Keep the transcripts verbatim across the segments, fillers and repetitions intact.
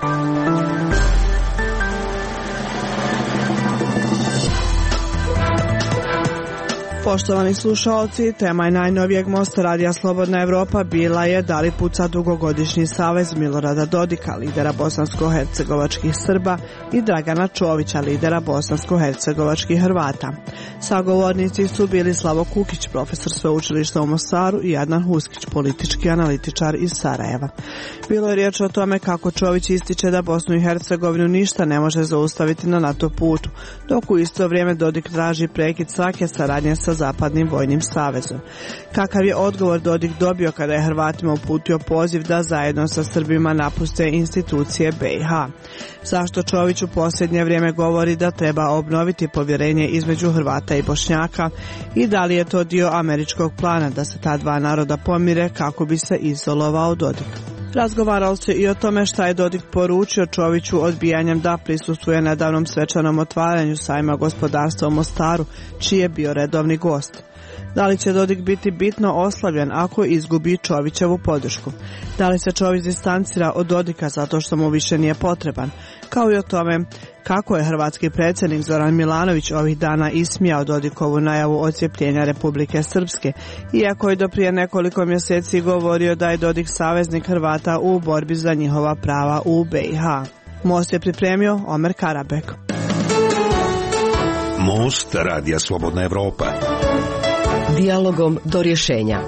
Poštovani slušaoci, tema je najnovijeg Mosta radija Slobodna Evropa bila je da li puca dugogodišnji savez Milorada Dodika, lidera bosansko-hercegovačkih Srba, i Dragana Čovića, lidera bosansko-hercegovačkih Hrvata. Sagovornici su bili Slavo Kukić, profesor sveučilišta u Mostaru, i Adnan Huskić, politički analitičar iz Sarajeva. Bilo je riječ o tome kako Čović ističe da Bosnu i Hercegovinu ništa ne može zaustaviti na NATO putu, dok u isto vrijeme Dodik traži prekid svake saradnje sa Zapadnim vojnim savezom. Kakav je odgovor Dodik dobio kada je Hrvatima uputio poziv da zajedno sa Srbima napuste institucije B i H? Zašto Čović u posljednje vrijeme govori da treba obnoviti povjerenje između Hrvata i Bošnjaka i da li je to dio američkog plana da se ta dva naroda pomire kako bi se izolovao Dodik? Razgovaralo se i o tome šta je Dodik poručio Čoviću odbijanjem da prisustvuje nedavnom svečanom otvaranju sajma gospodarstva u Mostaru, čiji je bio redovni gost. Da li će Dodik biti bitno oslavljen ako izgubi Čovićevu podršku? Da li se Čović distancira od Dodika zato što mu više nije potreban? Kao i o tome kako je hrvatski predsjednik Zoran Milanović ovih dana ismijao Dodikovu najavu odcijepljenja Republike Srpske, iako je do prije nekoliko mjeseci govorio da je Dodik saveznik Hrvata u borbi za njihova prava u B i H. Most je pripremio Omer Karabek. Most radija Slobodna Evropa. Dijalogom do rješenja.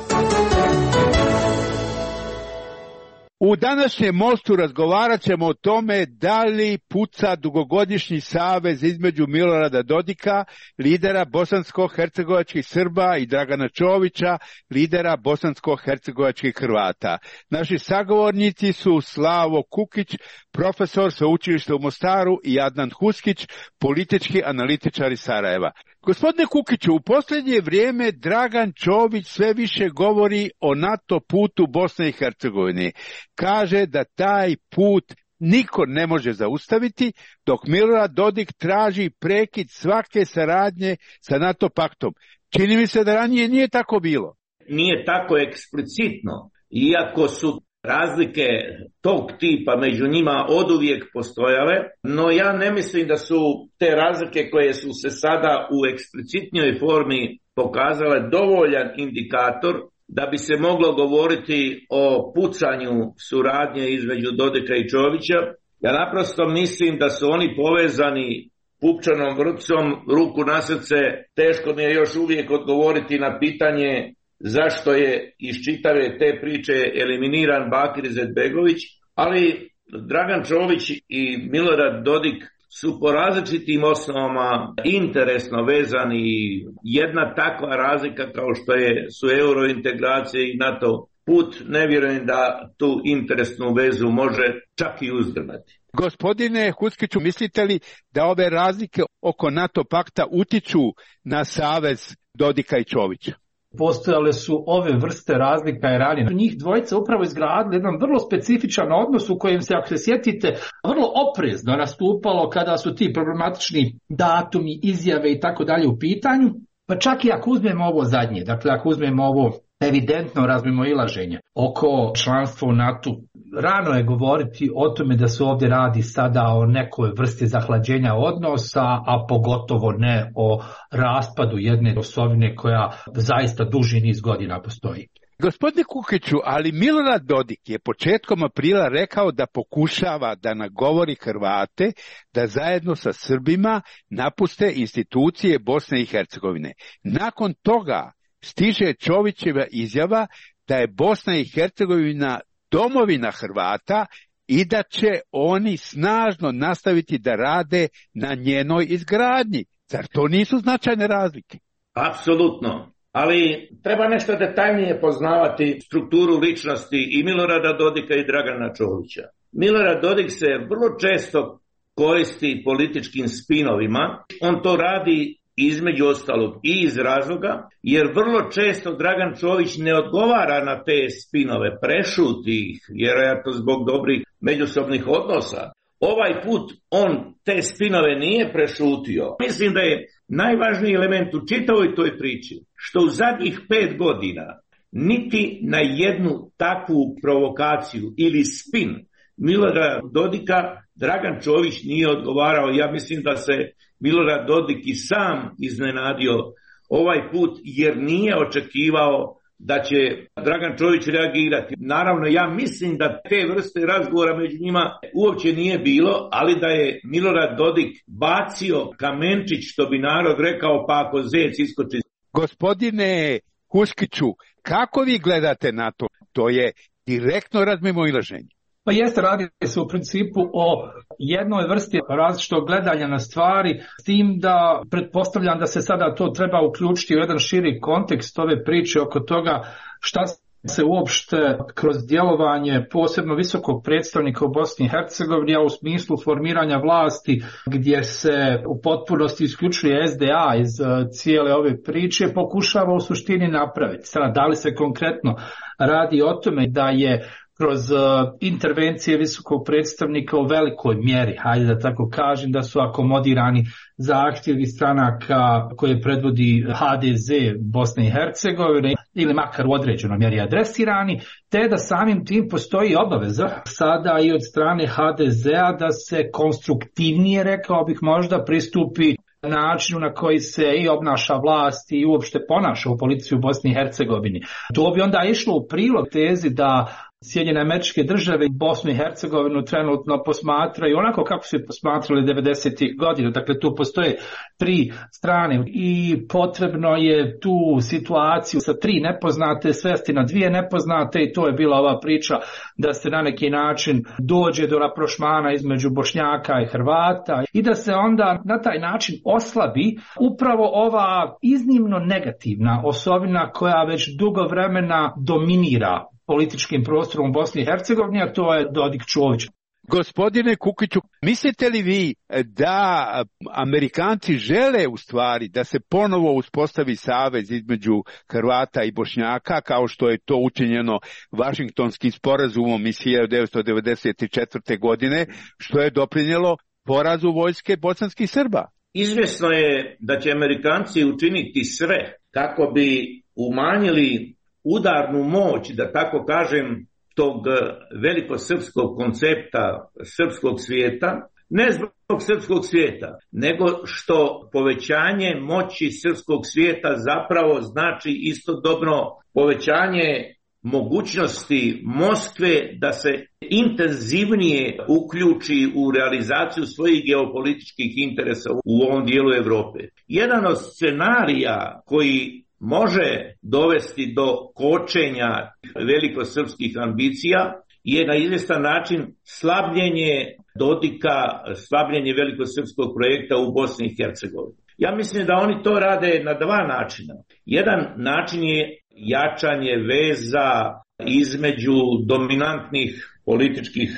U današnjem Mostu razgovarat ćemo o tome da li puca dugogodišnji savez između Milorada Dodika, lidera bosansko-hercegovačkih Srba, i Dragana Čovića, lidera bosansko-hercegovačkih Hrvata. Naši sagovornici su Slavo Kukić, profesor sveučilišta u Mostaru, i Adnan Huskić, politički analitičar iz Sarajeva. Gospodine Kukiću, u posljednje vrijeme Dragan Čović sve više govori o NATO putu Bosne i Hercegovine. Kaže da taj put niko ne može zaustaviti, dok Milorad Dodik traži prekid svake saradnje sa NATO paktom. Čini mi se da ranije nije tako bilo. Nije tako eksplicitno, iako su razlike tog tipa među njima oduvijek postojale, no ja ne mislim da su te razlike koje su se sada u eksplicitnijoj formi pokazale dovoljan indikator da bi se moglo govoriti o pucanju suradnje između Dodika i Čovića. Ja naprosto mislim da su oni povezani pupčanom vrpcom, ruku na srce. Teško mi je još uvijek odgovoriti na pitanje zašto je iz čitave te priče eliminiran Bakir Izetbegović, ali Dragan Čović i Milorad Dodik su po različitim osnovama interesno vezani. Jedna takva razlika kao što je, su eurointegracije i NATO put, ne vjerujem da tu interesnu vezu može čak i uzdrmati. Gospodine Huskiću, mislite li da ove razlike oko NATO pakta utiču na savez Dodika i Čovića? Postojale su ove vrste razlika i ranije. Njih dvojica upravo izgradili jedan vrlo specifičan odnos u kojem se, ako se sjetite, vrlo oprezno nastupalo kada su ti problematični datumi, izjave i tako dalje u pitanju. Pa čak i ako uzmemo ovo zadnje, dakle ako uzmemo ovo evidentno razmimoilaženje oko članstva u NATO, rano je govoriti o tome da se ovdje radi sada o nekoj vrsti zahlađenja odnosa, a pogotovo ne o raspadu jedne osovine koja zaista duži niz godina postoji. Gospodine Kukiću, ali Milorad Dodik je početkom aprila rekao da pokušava da nagovori Hrvate da zajedno sa Srbima napuste institucije Bosne i Hercegovine. Nakon toga stiže Čovićeva izjava da je Bosna i Hercegovina domovina Hrvata i da će oni snažno nastaviti da rade na njenoj izgradnji. Zar to nisu značajne razlike? Apsolutno. Ali treba nešto detaljnije poznavati strukturu ličnosti i Milorada Dodika i Dragana Čovića. Milorad Dodik se vrlo često koristi političkim spinovima. On to radi između ostalog i iz razloga, jer vrlo često Dragan Čović ne odgovara na te spinove, prešuti ih, vjerojatno zbog dobrih međusobnih odnosa. Ovaj put on te spinove nije prešutio. Mislim da je najvažniji element u čitavoj toj priči, što u zadnjih pet godina niti na jednu takvu provokaciju ili spin Milorada Dodika Dragan Čović nije odgovarao. Ja mislim da se Milorad Dodik i sam iznenadio ovaj put jer nije očekivao da će Dragan Čović reagirati. Naravno, ja mislim da te vrste razgovora među njima uopće nije bilo, ali da je Milorad Dodik bacio kamenčić, što bi narod rekao, pa ako zec iskoči. Gospodine Huskiću, kako vi gledate na to? To je direktno razmimoilaženje. Pa jeste, radi se u principu o jednoj vrsti različitog gledanja na stvari, s tim da pretpostavljam da se sada to treba uključiti u jedan širi kontekst ove priče oko toga šta se uopšte kroz djelovanje posebno visokog predstavnika u Bosni i Hercegovini, a u smislu formiranja vlasti gdje se u potpunosti isključuje S D A iz cijele ove priče, pokušava u suštini napraviti. Sada, da li se konkretno radi o tome da je kroz uh, intervencije visokog predstavnika u velikoj mjeri, hajde da tako kažem, da su akomodirani zahtjevi stranaka koje predvodi H D Z Bosne i Hercegovine ili makar u određenoj mjeri adresirani, te da samim tim postoji obaveza sada i od strane H D Z-a da se konstruktivnije, rekao bih možda, pristupi načinu na koji se i obnaša vlast i uopšte ponaša u policiji u Bosni i Hercegovini. To bi onda išlo u prilog tezi da Sjedinjene Američke Države i Bosnu i Hercegovinu trenutno posmatraju onako kako su je posmatrali devedesetih godina. Dakle, tu postoje tri strane i potrebno je tu situaciju sa tri nepoznate svesti na dvije nepoznate i to je bila ova priča da se na neki način dođe do raprošmana između Bošnjaka i Hrvata i da se onda na taj način oslabi upravo ova iznimno negativna osobina koja već dugo vremena dominira političkim prostorom u Bosni i Hercegovini, a to je Dodik Čović. Gospodine Kukiću, mislite li vi da Amerikanci žele u stvari da se ponovo uspostavi savez između Hrvata i Bošnjaka, kao što je to učinjeno Vašingtonskim sporazumom iz hiljadu devetsto devedeset četvrte. godine, što je doprinijelo porazu vojske bosanskih Srba? Izvjesno je da će Amerikanci učiniti sve kako bi umanjili udarnu moć, da tako kažem, tog velikosrpskog koncepta srpskog svijeta, ne zbog srpskog svijeta, nego što povećanje moći srpskog svijeta zapravo znači istodobno povećanje mogućnosti Moskve da se intenzivnije uključi u realizaciju svojih geopolitičkih interesa u ovom dijelu Europe. Jedan od scenarija koji može dovesti do kočenja velikosrpskih ambicija je na izvjestan način slabljenje Dodika, slabljenje velikosrpskog projekta u Bosni i Hercegovini. Ja mislim da oni to rade na dva načina. Jedan način je jačanje veza između dominantnih političkih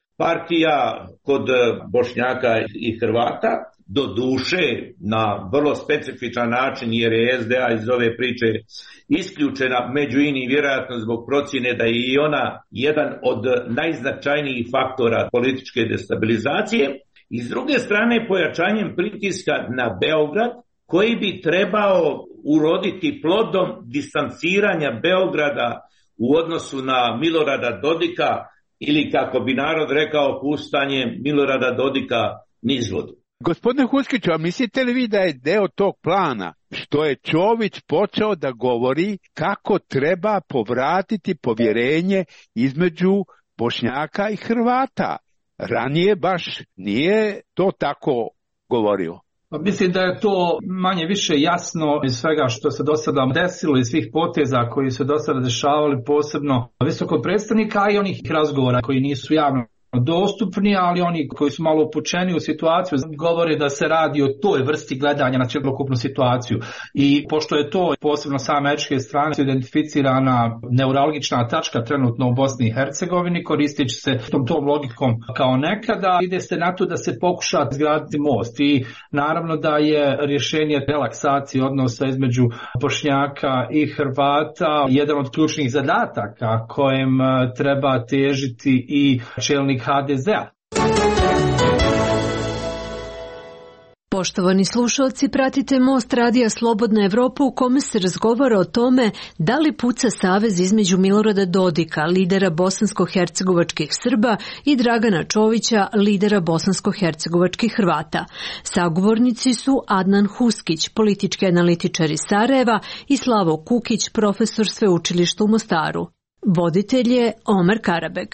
partija kod Bošnjaka i Hrvata, do duše na vrlo specifičan način, jer je S D A iz ove priče isključena, među inim vjerojatno zbog procjene da je i ona jedan od najznačajnijih faktora političke destabilizacije, i s druge strane pojačanjem pritiska na Beograd, koji bi trebao uroditi plodom distanciranja Beograda u odnosu na Milorada Dodika, ili kako bi narod rekao, puštanje Milorada Dodika nizvodu. Gospodine Huskiću, a mislite li vi da je deo tog plana što je Čović počeo da govori kako treba povratiti povjerenje između Bošnjaka i Hrvata? Ranije baš nije to tako govorio. Pa mislim da je to manje više jasno iz svega što se do sada desilo i svih poteza koji su do sada dešavali, posebno visokog predstavnika, a i onih razgovora koji nisu javno dostupni, ali oni koji su malo upućeni u situaciju govore da se radi o toj vrsti gledanja na cjelokupnu situaciju. I pošto je to posebno sa američke strane identificirana neuralgična tačka trenutno u Bosni i Hercegovini, koristeći se tom, tom logikom kao nekada, ide se na to da se pokuša izgraditi most. I naravno da je rješenje relaksacije odnosa između Bošnjaka i Hrvata jedan od ključnih zadataka kojem treba težiti i čelnik H D Z-a. Poštovani slušalci, pratite Most radija Slobodna Evropa u kome se razgovara o tome da li puca savez između Milorada Dodika, lidera bosansko-hercegovačkih Srba, i Dragana Čovića, lidera bosansko-hercegovačkih Hrvata. Sagovornici su Adnan Huskić, politički analitičar iz Sarajeva, i Slavo Kukić, profesor sveučilišta u Mostaru. Voditelj je Omer Karabeg.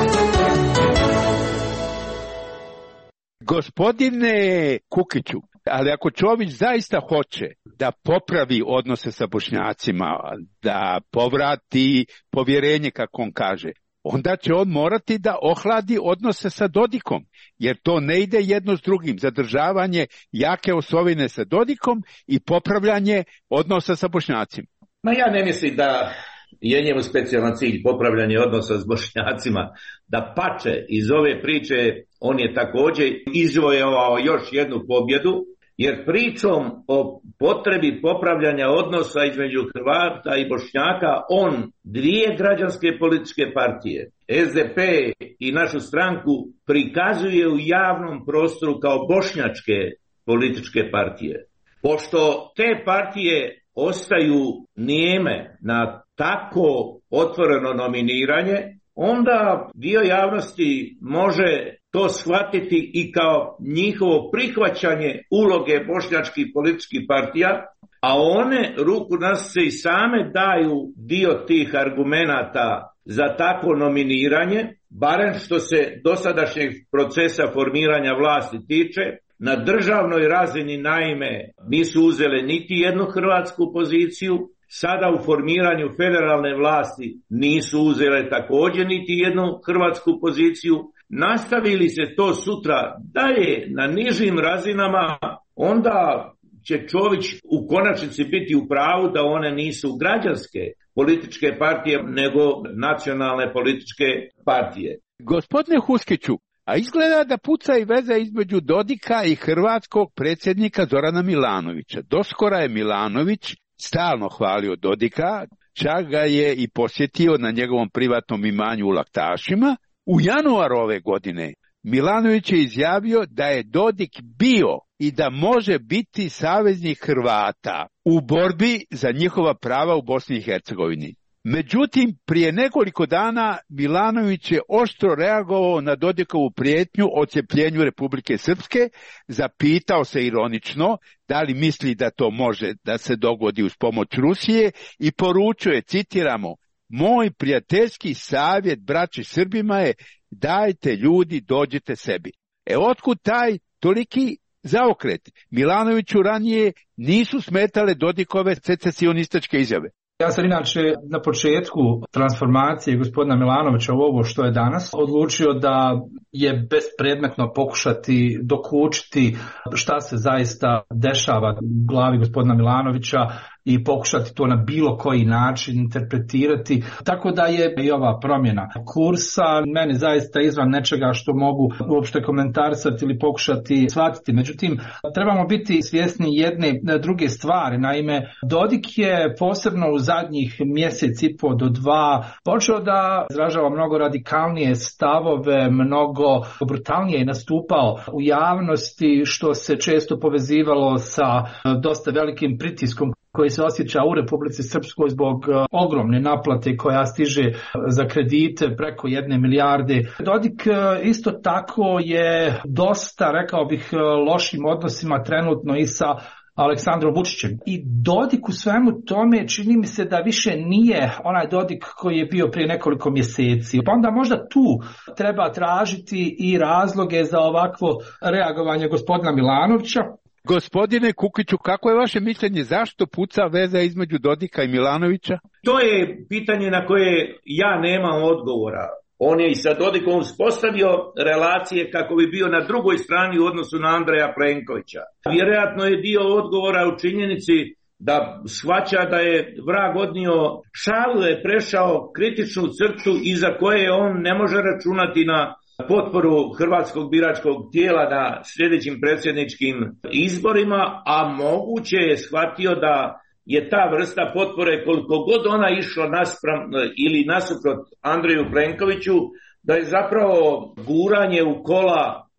Gospodine Kukiću, ali ako Čović zaista hoće da popravi odnose sa Bošnjacima, da povrati povjerenje, kako on kaže, onda će on morati da ohladi odnose sa Dodikom, jer to ne ide jedno s drugim. Zadržavanje jake osovine sa Dodikom i popravljanje odnosa sa Bošnjacima. Ma ja ne mislim da je njemu specijalan cilj popravljanje odnosa s Bošnjacima. Da pače iz ove priče on je također izvojevao još jednu pobjedu, jer pričom o potrebi popravljanja odnosa između Hrvata i Bošnjaka on dvije građanske političke partije, S D P i našu stranku, prikazuje u javnom prostoru kao bošnjačke političke partije. Pošto te partije ostaju nijeme na tako otvoreno nominiranje, onda dio javnosti može to shvatiti i kao njihovo prihvaćanje uloge bošnjačkih političkih partija, a one ruku nas se i same daju dio tih argumenata za takvo nominiranje, barem što se dosadašnjeg procesa formiranja vlasti tiče. Na državnoj razini naime nisu uzele niti jednu hrvatsku poziciju, sada u formiranju federalne vlasti nisu uzele također niti jednu hrvatsku poziciju. Nastavili se to sutra dalje na nižim razinama, onda će Čović u konačnici biti u pravu da one nisu građanske političke partije, nego nacionalne političke partije. Gospodine Huskiću, a izgleda da puca i veza između Dodika i hrvatskog predsjednika Zorana Milanovića. Doskora je Milanović stalno hvalio Dodika, čak ga je i posjetio na njegovom privatnom imanju u Laktašima. U januaru ove godine Milanović je izjavio da je Dodik bio i da može biti saveznik Hrvata u borbi za njihova prava u Bosni i Hercegovini. Međutim, prije nekoliko dana Milanović je oštro reagovao na Dodikovu prijetnju o odcjepljenju Republike Srpske, zapitao se ironično da li misli da to može da se dogodi uz pomoć Rusije i poručio je, citiramo, moj prijateljski savjet braći Srbima je dajte ljudi, dođite sebi. E otkud taj toliki zaokret? Milanoviću ranije nisu smetale Dodikove secesionističke izjave. Ja sam inače na početku transformacije gospodina Milanovića u ovo što je danas odlučio da je bespredmetno pokušati dokučiti šta se zaista dešava u glavi gospodina Milanovića i pokušati to na bilo koji način interpretirati. Tako da je i ova promjena kursa meni zaista izvan nečega što mogu uopšte komentarisati ili pokušati shvatiti. Međutim, trebamo biti svjesni jedne druge stvari. Naime, Dodik je posebno u zadnjih mjesec i po do dva počeo da izražava mnogo radikalnije stavove, mnogo brutalnije je nastupao u javnosti, što se često povezivalo sa dosta velikim pritiskom koji se osjeća u Republici Srpskoj zbog ogromne naplate koja stiže za kredite preko jedne milijarde. Dodik isto tako je dosta, rekao bih, lošim odnosima trenutno i sa Aleksandrom Vučićem. I Dodik u svemu tome čini mi se da više nije onaj Dodik koji je bio prije nekoliko mjeseci. Pa onda možda tu treba tražiti i razloge za ovakvo reagovanje gospodina Milanovića. Gospodine Kukiću, kako je vaše mišljenje, zašto puca veza između Dodika i Milanovića? To je pitanje na koje ja nemam odgovora. On je i sa Dodikom uspostavio relacije kako bi bio na drugoj strani u odnosu na Andreja Plenkovića. Vjerojatno je dio odgovora u činjenici da shvaća da je vrag odnio šalu, je prešao kritičnu crtu iza koje on ne može računati na potporu hrvatskog biračkog tijela na sljedećim predsjedničkim izborima, a moguće je shvatio da je ta vrsta potpore, koliko god ona išla naspram ili nasuprot Andreju Plenkoviću, da je zapravo guranje u kola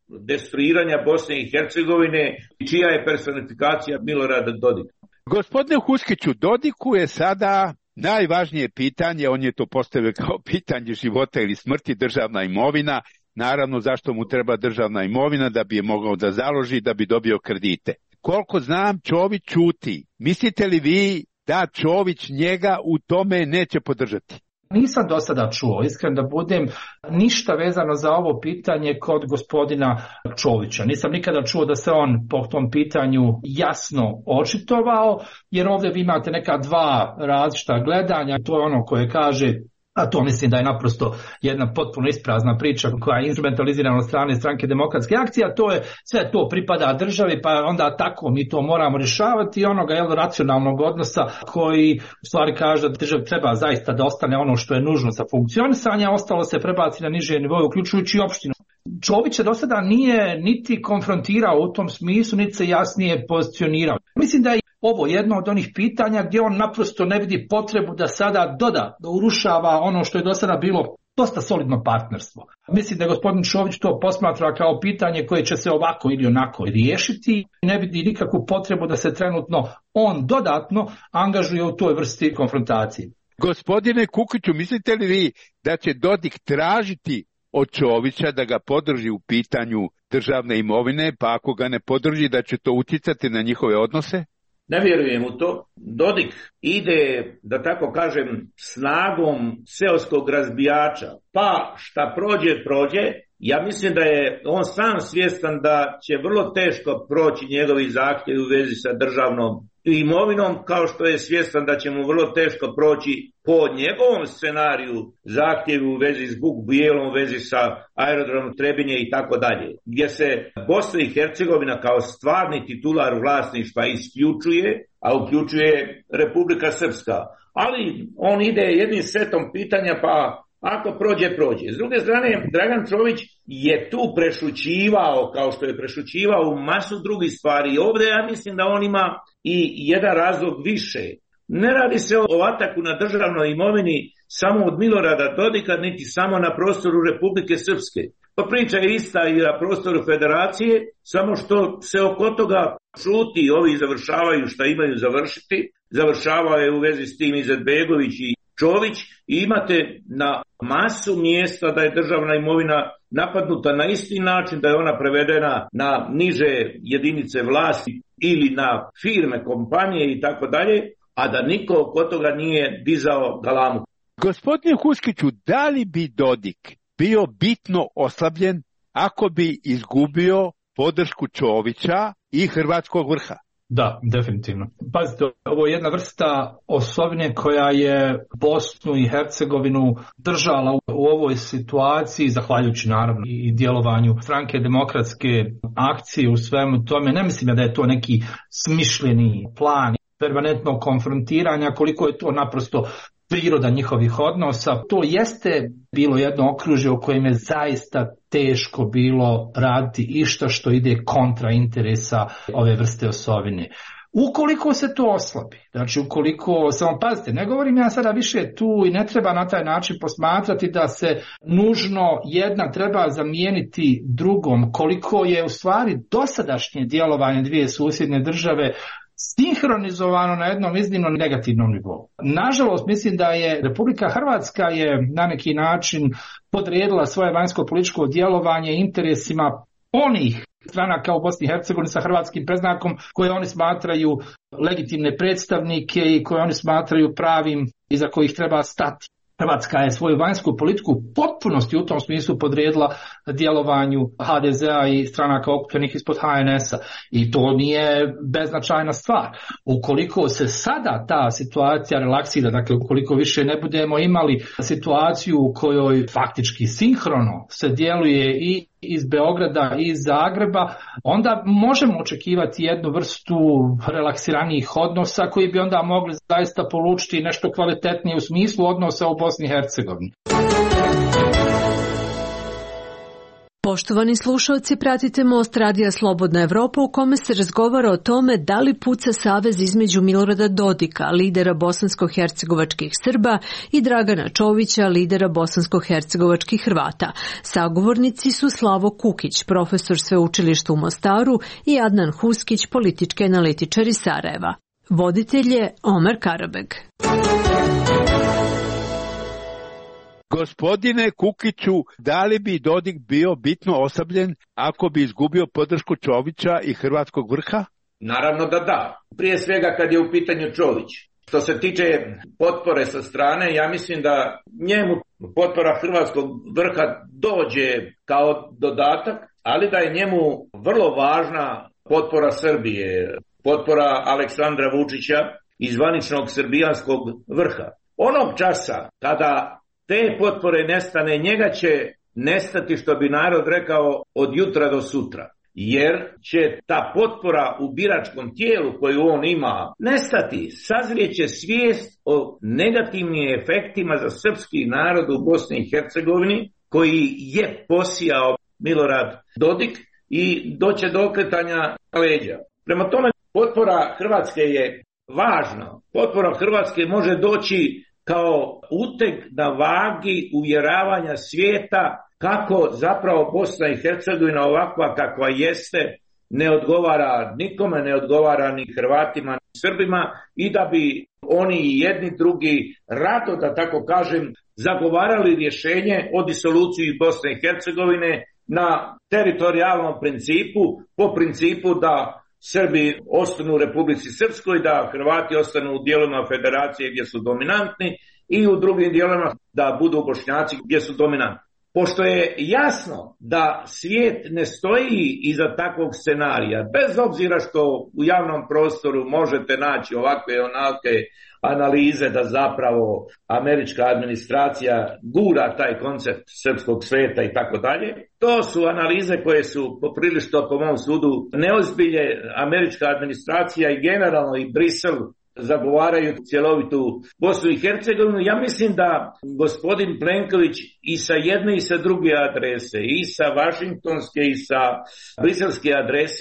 destruiranja Bosne i Hercegovine, čija je personifikacija Milorada Dodika. Gospodine Huskiću, Dodiku je sada najvažnije pitanje, on je to postavio kao pitanje života ili smrti, državna imovina. Naravno, zašto mu treba državna imovina? Da bi je mogao da založi, da bi dobio kredite. Koliko znam, Čović ćuti. Mislite li vi da Čović njega u tome neće podržati? Nisam do sada čuo, iskren da budem, ništa vezano za ovo pitanje kod gospodina Čovića. Nisam nikada čuo da se on po tom pitanju jasno očitovao, jer ovdje vi imate neka dva različita gledanja. To je ono koje kaže, a to mislim da je naprosto jedna potpuno isprazna priča koja je instrumentalizirana od strane Stranke demokratske akcije, a to je sve to pripada državi, pa onda tako mi to moramo rješavati, i onoga jel, racionalnog odnosa koji u stvari kaže da državi treba zaista da ostane ono što je nužno za funkcionisanje, a ostalo se prebaci na niže nivoje, uključujući opštinu. Čović do sada nije niti konfrontirao u tom smislu, niti se jasnije pozicionirao. Mislim da je ovo jedno od onih pitanja gdje on naprosto ne vidi potrebu da sada doda, da urušava ono što je do sada bilo dosta solidno partnerstvo. Mislim da gospodin Čović to posmatra kao pitanje koje će se ovako ili onako riješiti. Ne vidi nikakvu potrebu da se trenutno on dodatno angažuje u toj vrsti konfrontacije. Gospodine Kukiću, mislite li vi da će Dodik tražiti od Čovića da ga podrži u pitanju državne imovine, pa ako ga ne podrži da će to utjecati na njihove odnose? Ne vjerujem u to. Dodik ide, da tako kažem, snagom seoskog razbijača. Pa šta prođe, prođe. Ja mislim da je on sam svjestan da će vrlo teško proći njegovi zahtjevi u vezi sa državnom imovinom, kao što je svjestan da će mu vrlo teško proći po njegovom scenariju zahtjevi u vezi s Buk Bijelom, u vezi sa aerodromom Trebinje i tako dalje, gdje se Bosna i Hercegovina kao stvarni titular vlasništva isključuje, a uključuje Republika Srpska. Ali on ide jednim setom pitanja, pa ako prođe, prođe. S druge strane, Dragan Čović je tu prešućivao, kao što je prešućivao u masu drugih stvari. I ovdje ja mislim da on ima i jedan razlog više. Ne radi se o ataku na državnoj imovini samo od Milorada Dodika, niti samo na prostoru Republike Srpske. Pa priča je ista i na prostoru Federacije, samo što se oko toga šuti i ovi završavaju šta imaju završiti. Završavao je u vezi s tim Izetbegović i Čović, i imate na masu mjesta da je državna imovina napadnuta na isti način, da je ona prevedena na niže jedinice vlasti ili na firme, kompanije i tako dalje, a da niko oko toga nije dizao galamu. Gospodine Huskiću, da li bi Dodik bio bitno oslabljen ako bi izgubio podršku Čovića i hrvatskog vrha? Da, definitivno. Pazite, ovo je jedna vrsta osobine koja je Bosnu i Hercegovinu držala u ovoj situaciji, zahvaljujući naravno i djelovanju Stranke demokratske akcije u svemu tome. Ne mislim da je to neki smišljeni plan permanentnog konfrontiranja, koliko je to naprosto priroda njihovih odnosa. To jeste bilo jedno okružje u kojem je zaista teško bilo raditi išta što ide kontra interesa ove vrste osovine. Ukoliko se to oslabi, znači ukoliko, samo pazite, ne govorim ja sada više tu i ne treba na taj način posmatrati da se nužno jedna treba zamijeniti drugom, koliko je u stvari dosadašnje djelovanje dvije susjedne države sinhronizovano na jednom iznimno negativnom nivou. Nažalost, mislim da je Republika Hrvatska je na neki način podredila svoje vanjsko političko djelovanje interesima onih stranaka u Bosni i Hercegovini sa hrvatskim predznakom koje oni smatraju legitimne predstavnike i koje oni smatraju pravim iza kojih treba stati. Hrvatska je svoju vanjsku politiku u potpunosti u tom smislu podredila djelovanju ha de zea i stranaka okupljenih ispod ha en esa i to nije beznačajna stvar. Ukoliko se sada ta situacija relaksira, dakle ukoliko više ne budemo imali situaciju u kojoj faktički sinhrono se djeluje i iz Beograda i iz Zagreba, onda možemo očekivati jednu vrstu relaksiranijih odnosa koji bi onda mogli zaista polučiti nešto kvalitetnije u smislu odnosa u Bosni i Hercegovini. Poštovani slušalci, pratite Most radija Slobodna Evropa u kome se razgovara o tome da li puca savez između Milorada Dodika, lidera bosansko-hercegovačkih Srba, i Dragana Čovića, lidera bosansko-hercegovačkih Hrvata. Sagovornici su Slavo Kukić, profesor sveučilišta u Mostaru, i Adnan Huskić, politički analitičar iz Sarajeva. Voditelj je Omer Karabeg. Gospodine Kukiću, da li bi Dodik bio bitno oslabljen ako bi izgubio podršku Čovića i hrvatskog vrha? Naravno da da. Prije svega kad je u pitanju Čović. Što se tiče potpore sa strane, ja mislim da njemu potpora hrvatskog vrha dođe kao dodatak, ali da je njemu vrlo važna potpora Srbije, potpora Aleksandra Vučića i zvaničnog srbijanskog vrha. Onog časa kada te potpore nestane, njega će nestati, što bi narod rekao, od jutra do sutra. Jer će ta potpora u biračkom tijelu koju on ima nestati. Sazrijeće svijest o negativnim efektima za srpski narod u Bosni i Hercegovini koji je posijao Milorad Dodik i doće do okretanja leđa. Prema tome, potpora Hrvatske je važna. Potpora Hrvatske može doći kao uteg na vagi uvjeravanja svijeta kako zapravo Bosna i Hercegovina ovakva kakva jeste ne odgovara nikome, ne odgovara ni Hrvatima ni Srbima i da bi oni i jedni drugi rado, da tako kažem, zagovarali rješenje o disoluciji Bosne i Hercegovine na teritorijalnom principu, po principu da Srbi ostanu u Republici Srpskoj, da Hrvati ostanu u dijelovima federacije gdje su dominantni i u drugim dijelovima da budu Bošnjaci gdje su dominantni. Pošto je jasno da svijet ne stoji iza takvog scenarija, bez obzira što u javnom prostoru možete naći ovakve onake analize da zapravo američka administracija gura taj koncept srpskog sveta i tako dalje. To su analize koje su poprilično, po mom sudu, neozbilje. Američka administracija i generalno i Brisel zagovaraju cjelovitu Bosnu i Hercegovinu. Ja mislim da gospodin Plenković i sa jedne i sa druge adrese, i sa vašingtonske i sa briselske adrese,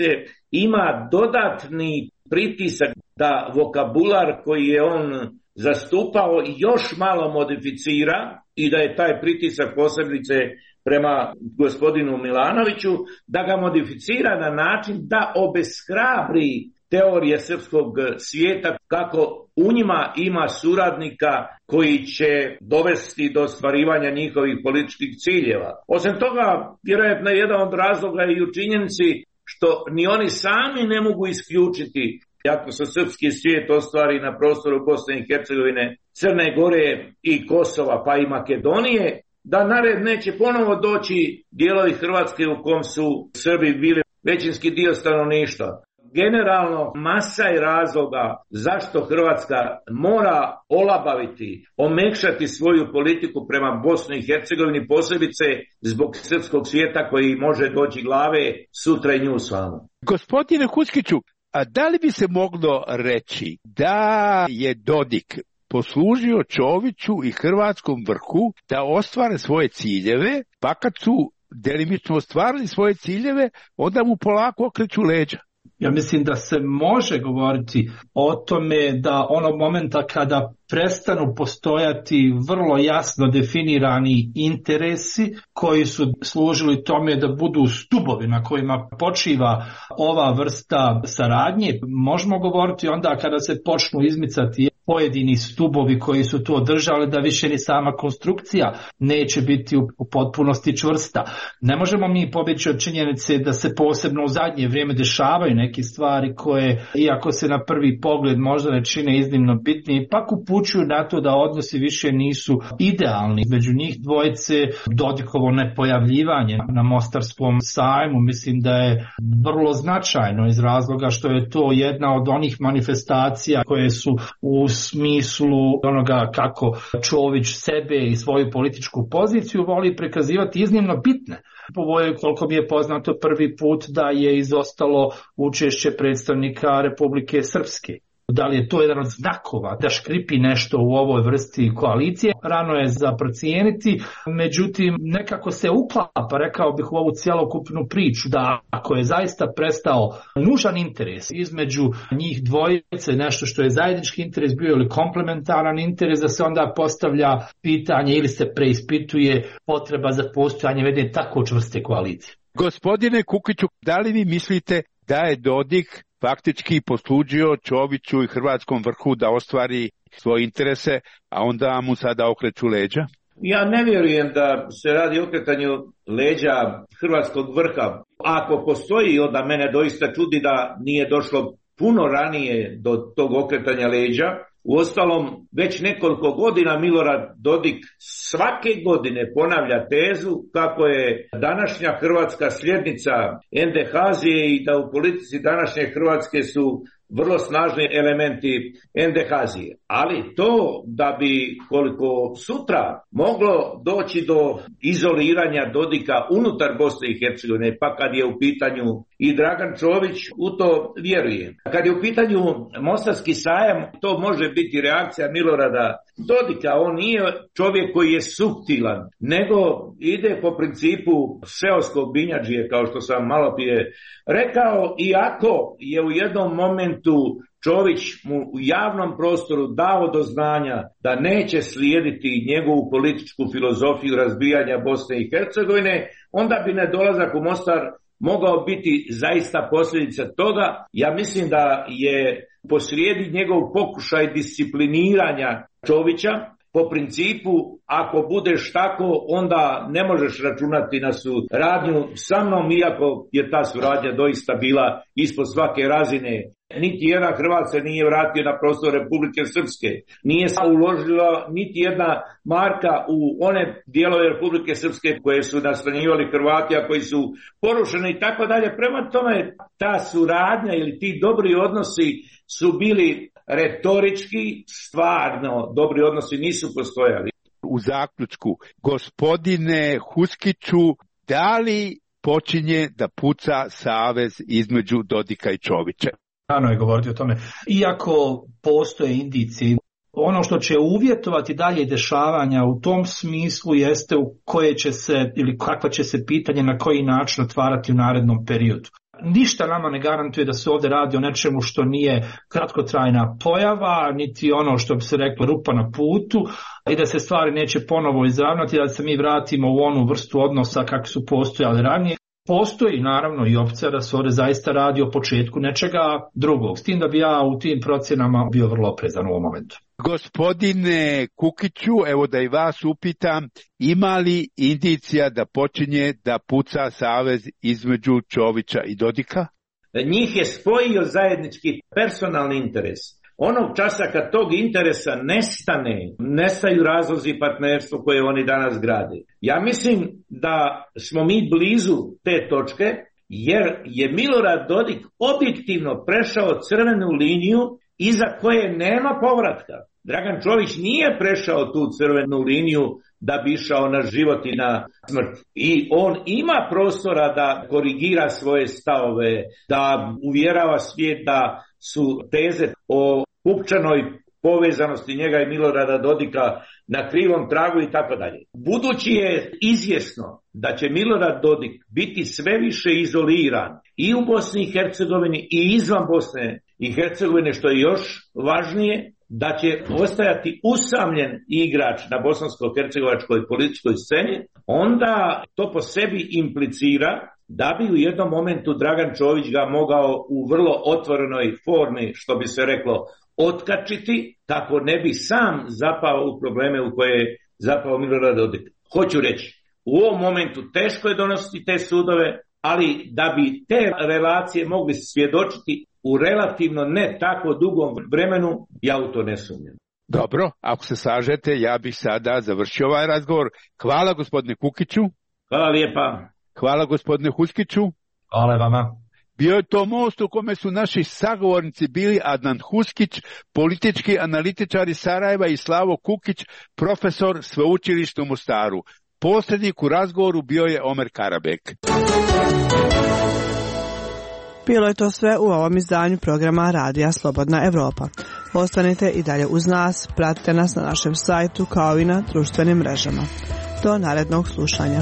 ima dodatni pritisak da vokabular koji je on zastupao još malo modificira i da je taj pritisak posebice prema gospodinu Milanoviću, da ga modificira na način da obeshrabri teorije srpskog svijeta kako u njima ima suradnika koji će dovesti do ostvarivanja njihovih političkih ciljeva. Osim toga, vjerojatno je jedan od razloga i u činjenici što ni oni sami ne mogu isključiti ako se srpski svijet ostvari na prostoru Bosne i Hercegovine, Crne Gore i Kosova pa i Makedonije, da nared neće ponovo doći dijelovi Hrvatske u kom su Srbi bili većinski dio stanovništva. Generalno, masa je razloga zašto Hrvatska mora olabaviti, omekšati svoju politiku prema Bosni i Hercegovini, posebice zbog srpskog svijeta koji može doći glave sutra i nju samu. Gospodine Huskiću, a da li bi se moglo reći da je Dodik poslužio Čoviću i hrvatskom vrhu da ostvare svoje ciljeve, pa kad su delimično ostvarili svoje ciljeve, onda mu polako okreću leđa? Ja mislim da se može govoriti o tome da onog momenta kada prestanu postojati vrlo jasno definirani interesi koji su služili tome da budu stubovi na kojima počiva ova vrsta saradnje, možemo govoriti onda kada se počnu izmicati pojedini stubovi koji su to držali, da više ni sama konstrukcija neće biti u potpunosti čvrsta. Ne možemo mi pobjeći od činjenice da se posebno u zadnje vrijeme dešavaju neke stvari koje, iako se na prvi pogled možda ne čine iznimno bitni, ipak upućuju na to da odnosi više nisu idealni. Među njih dvojice Dodikovo nepojavljivanje na Mostarskom sajmu mislim da je vrlo značajno iz razloga što je to jedna od onih manifestacija koje su u smislu onoga kako Čović sebe i svoju političku poziciju voli prikazivati iznimno bitne. Ovo je, koliko mi je poznato, prvi put da je izostalo učešće predstavnika Republike Srpske. Da li je to jedan od znakova da škripi nešto u ovoj vrsti koalicije? Rano je za procijeniti, međutim nekako se uklapa, rekao bih, u ovu cjelokupnu priču, da ako je zaista prestao nužan interes između njih dvojice, nešto što je zajednički interes bio ili komplementaran interes, da se onda postavlja pitanje ili se preispituje potreba za postojanje jedne tako čvrste koalicije. Gospodine Kukiću, da li vi mislite da je Dodik faktički poslužio Čoviću i hrvatskom vrhu da ostvari svoje interese, a onda mu sada okreću leđa? Ja ne vjerujem da se radi o okretanju leđa hrvatskog vrha. Ako postoji, onda mene doista čudi da nije došlo puno ranije do tog okretanja leđa. Uostalom, već nekoliko godina Milorad Dodik svake godine ponavlja tezu kako je današnja Hrvatska sljednica Endehazije i da u politici današnje Hrvatske su vrlo snažni elementi Endehazije. Ali to da bi koliko sutra moglo doći do izoliranja Dodika unutar Bosne i Hercegovine, pa kad je u pitanju i Dragan Čović, u to vjerujem. Kad je u pitanju Mostarski sajam, to može biti reakcija Milorada Dodika. On nije čovjek koji je suptilan, nego ide po principu seoskog binjadžije, kao što sam malo prije rekao, iako je u jednom momentu Čović mu u javnom prostoru dao do znanja da neće slijediti njegovu političku filozofiju razbijanja Bosne i Hercegovine, onda bi nedolazak u Mostar mogao biti zaista posljedica toga. Ja mislim da je posrijedi njegov pokušaj discipliniranja Čovića po principu ako budeš tako, onda ne možeš računati na suradnju sa mnom, iako je ta suradnja doista bila ispod svake razine. Niti jedan Hrvat se nije vratio na prostor Republike Srpske. Nije se uložila niti jedna marka u one dijelove Republike Srpske koje su nastanjivali Hrvati, a koji su porušeni i tako dalje. Prema tome, ta suradnja ili ti dobri odnosi su bili retorički, stvarno dobri odnosi nisu postojali. U zaključku, gospodine Huskiću, da li počinje da puca savez između Dodika i Čovića? Rano je govoriti o tome. Iako postoje indicije, ono što će uvjetovati dalje dešavanja u tom smislu jeste u koje će se ili kakva će se pitanje na koji način otvarati u narednom periodu. Ništa nama ne garantuje da se ovdje radi o nečemu što nije kratkotrajna pojava, niti ono što bi se reklo rupa na putu i da se stvari neće ponovo izravnati, da se mi vratimo u onu vrstu odnosa kako su postojali ranije. Postoji naravno i opcija da se ovdje zaista radi o početku nečega drugog, s tim da bi ja u tim procjenama bio vrlo oprezan u ovom momentu. Gospodine Kukiću, evo da i vas upitam, ima li indicija da počinje da puca savez između Čovića i Dodika? Njih je spojio zajednički personalni interes. Onog časa kad tog interesa nestane, nestaju razlozi partnerstva koje oni danas grade. Ja mislim da smo mi blizu te točke, jer je Milorad Dodik objektivno prešao crvenu liniju iza koje nema povratka. Dragan Čović nije prešao tu crvenu liniju da bi išao na život i na smrt. I on ima prostora da korigira svoje stavove, da uvjerava svijet da su teze o pupčanoj povezanosti njega i Milorada Dodika na krivom tragu i tako dalje. Budući je izvjesno da će Milorad Dodik biti sve više izoliran i u Bosni i Hercegovini i izvan Bosne i Hercegovine, što je još važnije, da će ostajati usamljen igrač na bosansko-hercegovačkoj političkoj sceni, onda to po sebi implicira da bi u jednom momentu Dragan Čović ga mogao u vrlo otvorenoj formi, što bi se reklo, otkačiti, kako ne bi sam zapao u probleme u koje je zapao Milorad Dodik. Hoću reći, u ovom momentu teško je donositi te sudove, ali da bi te relacije mogli svjedočiti u relativno ne tako dugom vremenu, ja u to ne sumnjam. Dobro, ako se slažete, ja bih sada završio ovaj razgovor. Hvala gospodine Kukiću. Hvala lijepa. Hvala gospodine Huskiću. Hvala vama. Bio je to most u kome su naši sagovornici bili Adnan Huskić, politički analitičar iz Sarajeva, i Slavo Kukić, profesor sveučilišta u Mostaru. Posrednik u razgovoru bio je Omer Karabek. Bilo je to sve u ovom izdanju programa Radija Slobodna Evropa. Ostanite i dalje uz nas, pratite nas na našem sajtu kao i na društvenim mrežama. Do narednog slušanja.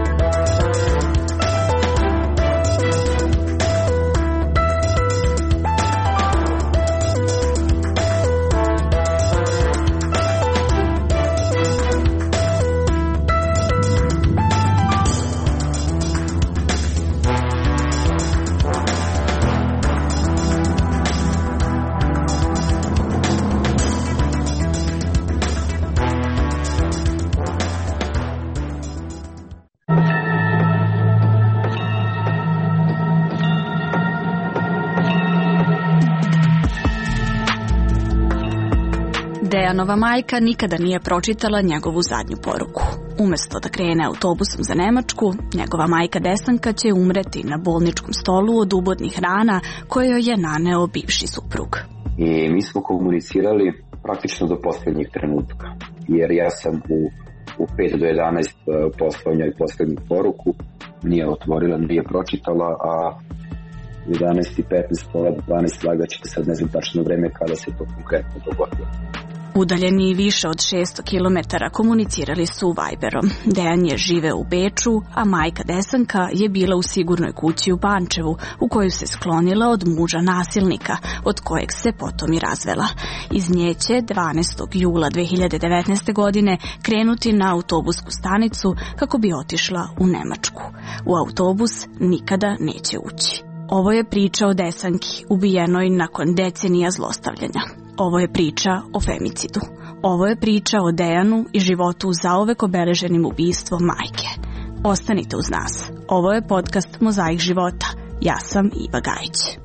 Dejanova majka nikada nije pročitala njegovu zadnju poruku. Umesto da krene autobusom za Nemačku, njegova majka Desanka će umreti na bolničkom stolu od ubodnih rana koje joj je naneo bivši suprug. I mi smo komunicirali praktično do posljednjeg trenutka, jer ja sam u, u pet do jedanaest poslao njoj posljednju poruku, nije otvorila, nije pročitala, a u jedanaest i petnaest, pola do dvanaest slagaćete, sad ne znam tačno vreme kada se to konkretno dogodilo. Udaljeni više od šesto kilometara komunicirali su Viberom. Dejan je živeo u Beču, a majka Desanka je bila u sigurnoj kući u Pančevu, u koju se sklonila od muža nasilnika, od kojeg se potom i razvela. Iz nje će dvanaestog jula dve hiljade devetnaeste. godine krenuti na autobusku stanicu kako bi otišla u Nemačku. U autobus nikada neće ući. Ovo je priča o Desanki, ubijenoj nakon decenija zlostavljanja. Ovo je priča o femicidu. Ovo je priča o Dejanu i životu zauvek obeleženim ubistvom majke. Ostanite uz nas. Ovo je podcast Mozaik života. Ja sam Iva Gajić.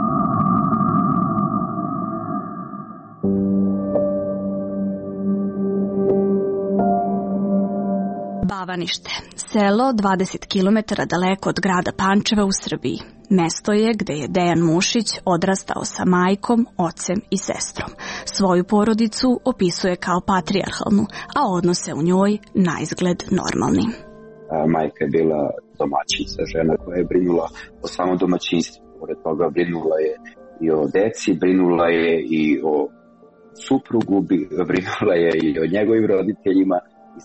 Bavanište, selo dvadeset kilometara daleko od grada Pančeva u Srbiji. Mesto je gde je Dejan Mušić odrastao sa majkom, ocem i sestrom. Svoju porodicu opisuje kao patrijarhalnu, a odnose u njoj naizgled normalnim. Majka je bila domaćica, žena koja je brinula o samom domaćinstvu. Pored toga brinula je i o deci, brinula je i o suprugu, brinula je i o njegovim roditeljima,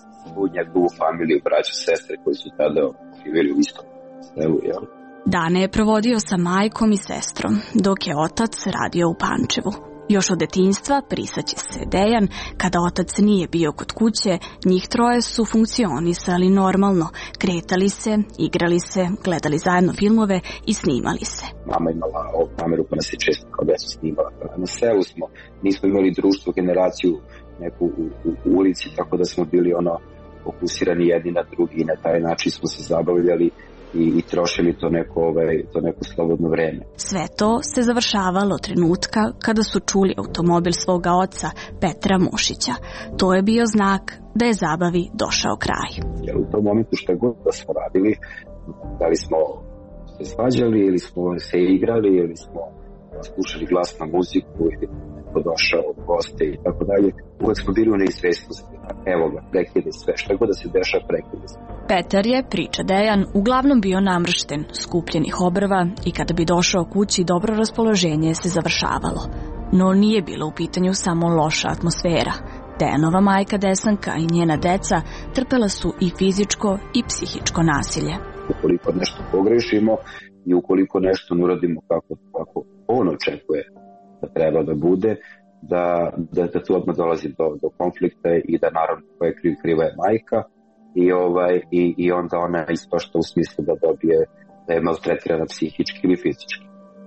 u njegovu familiju, braću, sestre koji su tada živjeli u istom selu, jel? Dane je provodio sa majkom i sestrom, dok je otac radio u Pančevu. Još od detinjstva prisaće se Dejan, kada otac nije bio kod kuće, njih troje su funkcionisali normalno, kretali se, igrali se, gledali zajedno filmove i snimali se. Mama imala ovu kameru pa nas je često kao decu snimala. Na selu smo, nismo imali društvo, generaciju neku u, u, u ulici, tako da smo bili ono fokusirani jedni na drugi i na taj način smo se zabavljali i, i trošili to neko, ovaj, to neko slobodno vreme. Sve to se završavalo trenutka kada su čuli automobil svoga oca Petra Mušića. To je bio znak da je zabavi došao kraj. Jer u tom momentu šta god da smo radili, da li smo se svađali ili smo se igrali ili smo slušali glasnu muziku ili neko došao od goste i tako dalje, uvek smo bili u neizvestnosti. Evo ga, prekide sve, šta god da se dešava, prekide sve. Petar je, priča Dejan, uglavnom bio namršten, skupljenih obrva i kada bi došao kući dobro raspoloženje se završavalo. No nije bilo u pitanju samo loša atmosfera. Dejanova majka Desanka i njena deca trpela su i fizičko i psihičko nasilje. Ukoliko nešto pogrešimo i ukoliko nešto ne uradimo kako, kako on očekuje da treba da bude, da, da, da tu odmah dolazi do, do konflikta i da naravno koja je kriv, kriva je majka i, ovaj, i, i onda ona ispašta u smislu da dobije, da je maltretirana psihički ili fizički.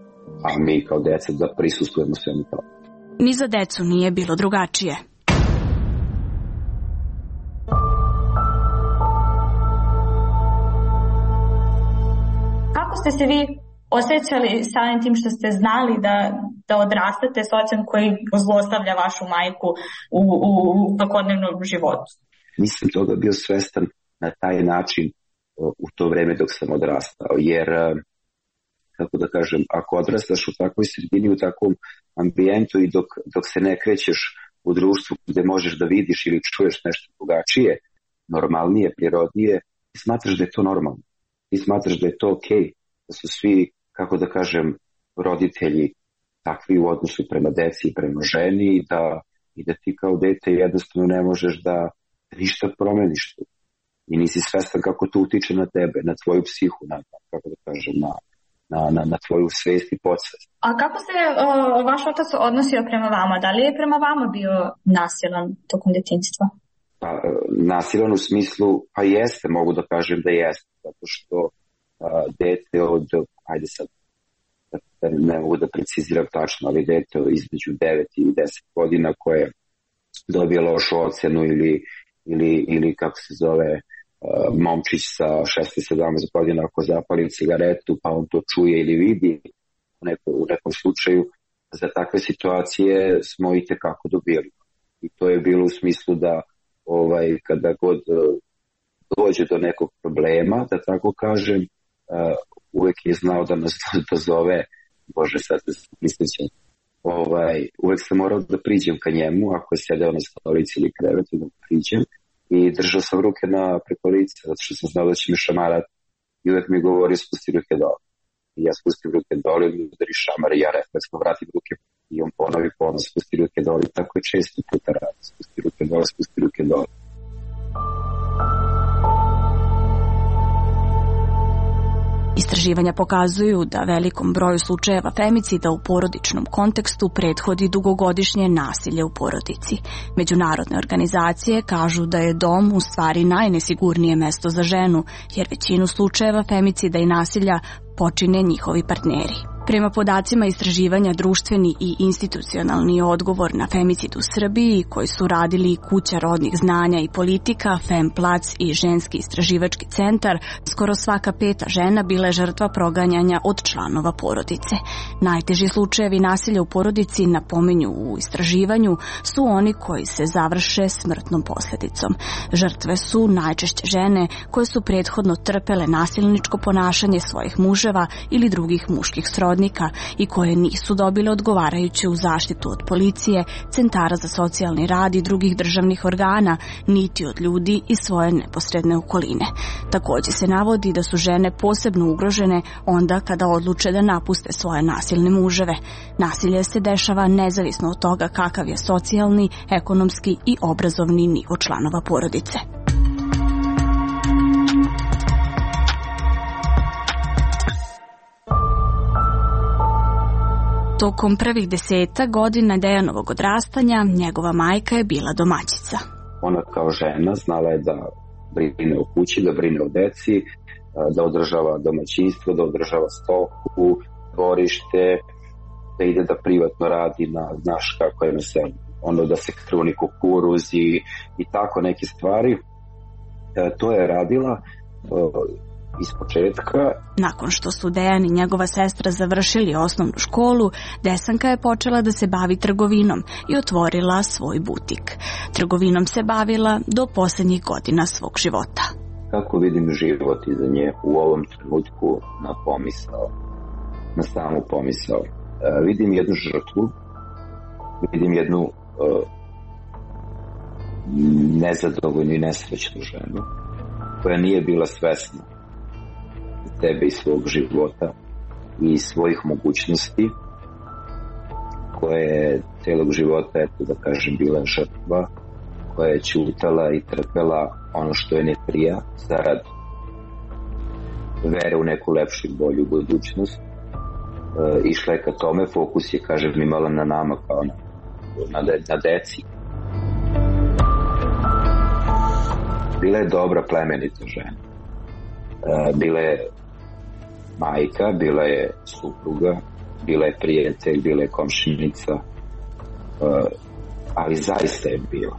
A mi kao deca da prisustujemo svemu to. Ni za decu nije bilo drugačije. Kako ste se vi osjećali samim tim što ste znali da, da odrastate s ocem koji zlostavlja vašu majku u, u, u svakodnevnom životu? Nisam toga bio svestan na taj način u to vreme dok sam odrastao, jer, kako da kažem, ako odrastaš u takvoj sredini, u takvom ambijentu i dok, dok se ne krećeš u društvu gde možeš da vidiš ili čuješ nešto drugačije, normalnije, prirodnije, ti smatraš da je to normalno. Ti smatraš da je to okej, da su svi kako da kažem, roditelji takvi u odnosu prema deci i prema ženi i da, i da ti kao dete jednostavno ne možeš da ništa promeniš tu. I nisi svestan kako to utiče na tebe, na tvoju psihu, na, kako da kažem, na, na, na, na tvoju svest i podsvest. A kako se o, vaš otac odnosio prema vama? Da li je prema vama bio nasilan tokom djetinjstva? Pa, nasilan u smislu, pa jeste, mogu da kažem da jeste, zato što a, dete od, ajde sad, ne mogu da preciziram tačno, ali dete između devet i deset godina koje dobije lošu ocenu ili, ili, ili kako se zove, uh, momčić sa šesnaest sedamnaest godina ako zapali cigaretu pa on to čuje ili vidi u, neko, u nekom slučaju, za takve situacije smo i tekako dobili. I to je bilo u smislu da ovaj, kada god uh, dođe do nekog problema, da tako kažem, uh, uvek je znao da nas dozove. Bože, sad se mislećem. Ovaj, uvek sam morao da priđem ka njemu, ako je sedeo na stolici ili krevetu, da priđem i držao sam ruke na preko lica, zato što sam znao da će mi šamarati i uvek mi govori spusti ruke dole. I ja spustim ruke dole, on mi udari šamar i ja refleksno vratim ruke i on ponovi ponos, spusti ruke dole i tako je često puta radi, spusti ruke dole, spusti ruke dole. Istraživanja pokazuju da velikom broju slučajeva femicida u porodičnom kontekstu prethodi dugogodišnje nasilje u porodici. Međunarodne organizacije kažu da je dom u stvari najnesigurnije mesto za ženu, jer većinu slučajeva femicida i nasilja počine njihovi partneri. Prema podacima istraživanja društveni i institucionalni odgovor na femicid u Srbiji, koji su radili Kuća rodnih znanja i politika, Femplac i Ženski istraživački centar, skoro svaka peta žena bila je žrtva proganjanja od članova porodice. Najteži slučajevi nasilja u porodici, napominju u istraživanju, su oni koji se završe smrtnom posljedicom. Žrtve su najčešće žene koje su prethodno trpele nasilničko ponašanje svojih muževa ili drugih muških srodnika i koje nisu dobile odgovarajuću zaštitu od policije, centara za socijalni rad i drugih državnih organa, niti od ljudi iz svoje neposredne okoline. Također se navodi da su žene posebno ugrožene onda kada odluče da napuste svoje nasilne muževe. Nasilje se dešava nezavisno od toga kakav je socijalni, ekonomski i obrazovni nivo članova porodice. Tokom prvih deseta godina Dejanovog odrastanja njegova majka je bila domaćica. Ona kao žena znala je da brine o kući, da brine o deci, da održava domaćinstvo, da održava stoku, dvorište, da ide da privatno radi na, znaš kako je na selu, ono da se kruni kukuruz i, i tako neke stvari. E, to je radila iz početka. Nakon što su Dejan i njegova sestra završili osnovnu školu, Desanka je počela da se bavi trgovinom i otvorila svoj butik. Trgovinom se bavila do posljednjih godina svog života. Kako vidim život iza nje u ovom trenutku na pomisao, na samu pomisao. E, vidim jednu žrtvu, vidim jednu e, nezadovoljnu i nesrećnu ženu koja nije bila svesna sebe i svog života i svojih mogućnosti, koja je celog života, eto da kažem, bila žrtva, koja je ćutala i trpela ono što je ne prija zarad vere u neku lepšu i bolju budućnost. E, išla je ka tome, fokus je, kažem, imala na nama kao na, na, de, na deci. Bila je dobra, plemenita žena. E, bila je majka, bila je supruga, bila je prijatelj, bila je komšinica, uh, ali zaista je bila.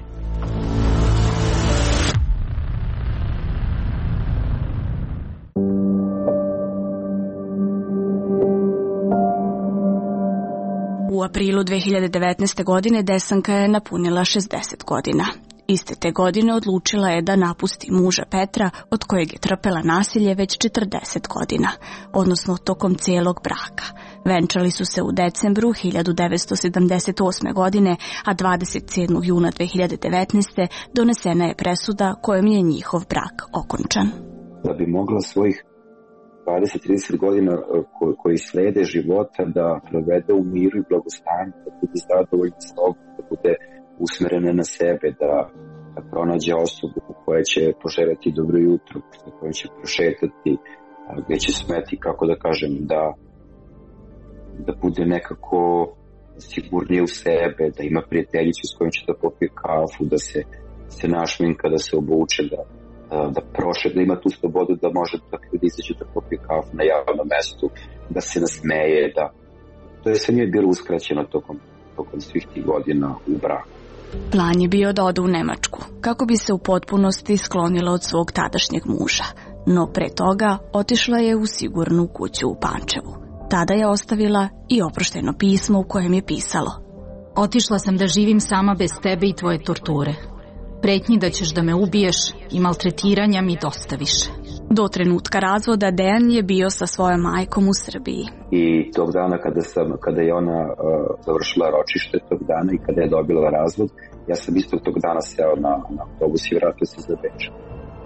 U aprilu dve hiljade devetnaeste. godine Desanka je napunila šezdeset godina. Iste te godine odlučila je da napusti muža Petra, od kojeg je trpela nasilje već četrdeset godina, odnosno tokom cijelog braka. Venčali su se u decembru hiljadu devetsto sedamdeset osme. godine, a dvadeset sedmog juna dve hiljade devetnaeste. donesena je presuda kojom je njihov brak okončan. Da bi mogla svojih dvadeset do trideset godina ko, koji slede života da provede u miru i blagostanju, da bude zadovoljna s sobom, da bude usmerena na sebe, da, da pronađe osobu koja će poželjeti dobro jutro, koja će prošetati, gdje će smeti, kako da kažem, da, da bude nekako sigurnije u sebe, da ima prijateljicu s kojom će da popije kafu, da se, se našminka, da se obuče, da, da, da prošet, da ima tu slobodu da može da izađe da popije kafu na javnom mestu, da se nasmeje, da to je sve nije bilo uskraćeno tokom, tokom svih tih godina u braku. Plan je bio da ode u Nemačku, kako bi se u potpunosti sklonila od svog tadašnjeg muža, no pre toga otišla je u sigurnu kuću u Pančevu. Tada je ostavila i oprošteno pismo u kojem je pisalo: Otišla sam da živim sama bez tebe i tvoje torture. Pretnji da ćeš da me ubiješ i maltretiranja mi dosta više. Do trenutka razvoda Dejan je bio sa svojom majkom u Srbiji. I tog dana kada, sam, kada je ona uh, završila ročište tog dana i kada je dobila razvod, ja sam istog tog dana seo na, na autobus i vratio se za Beč. Uh,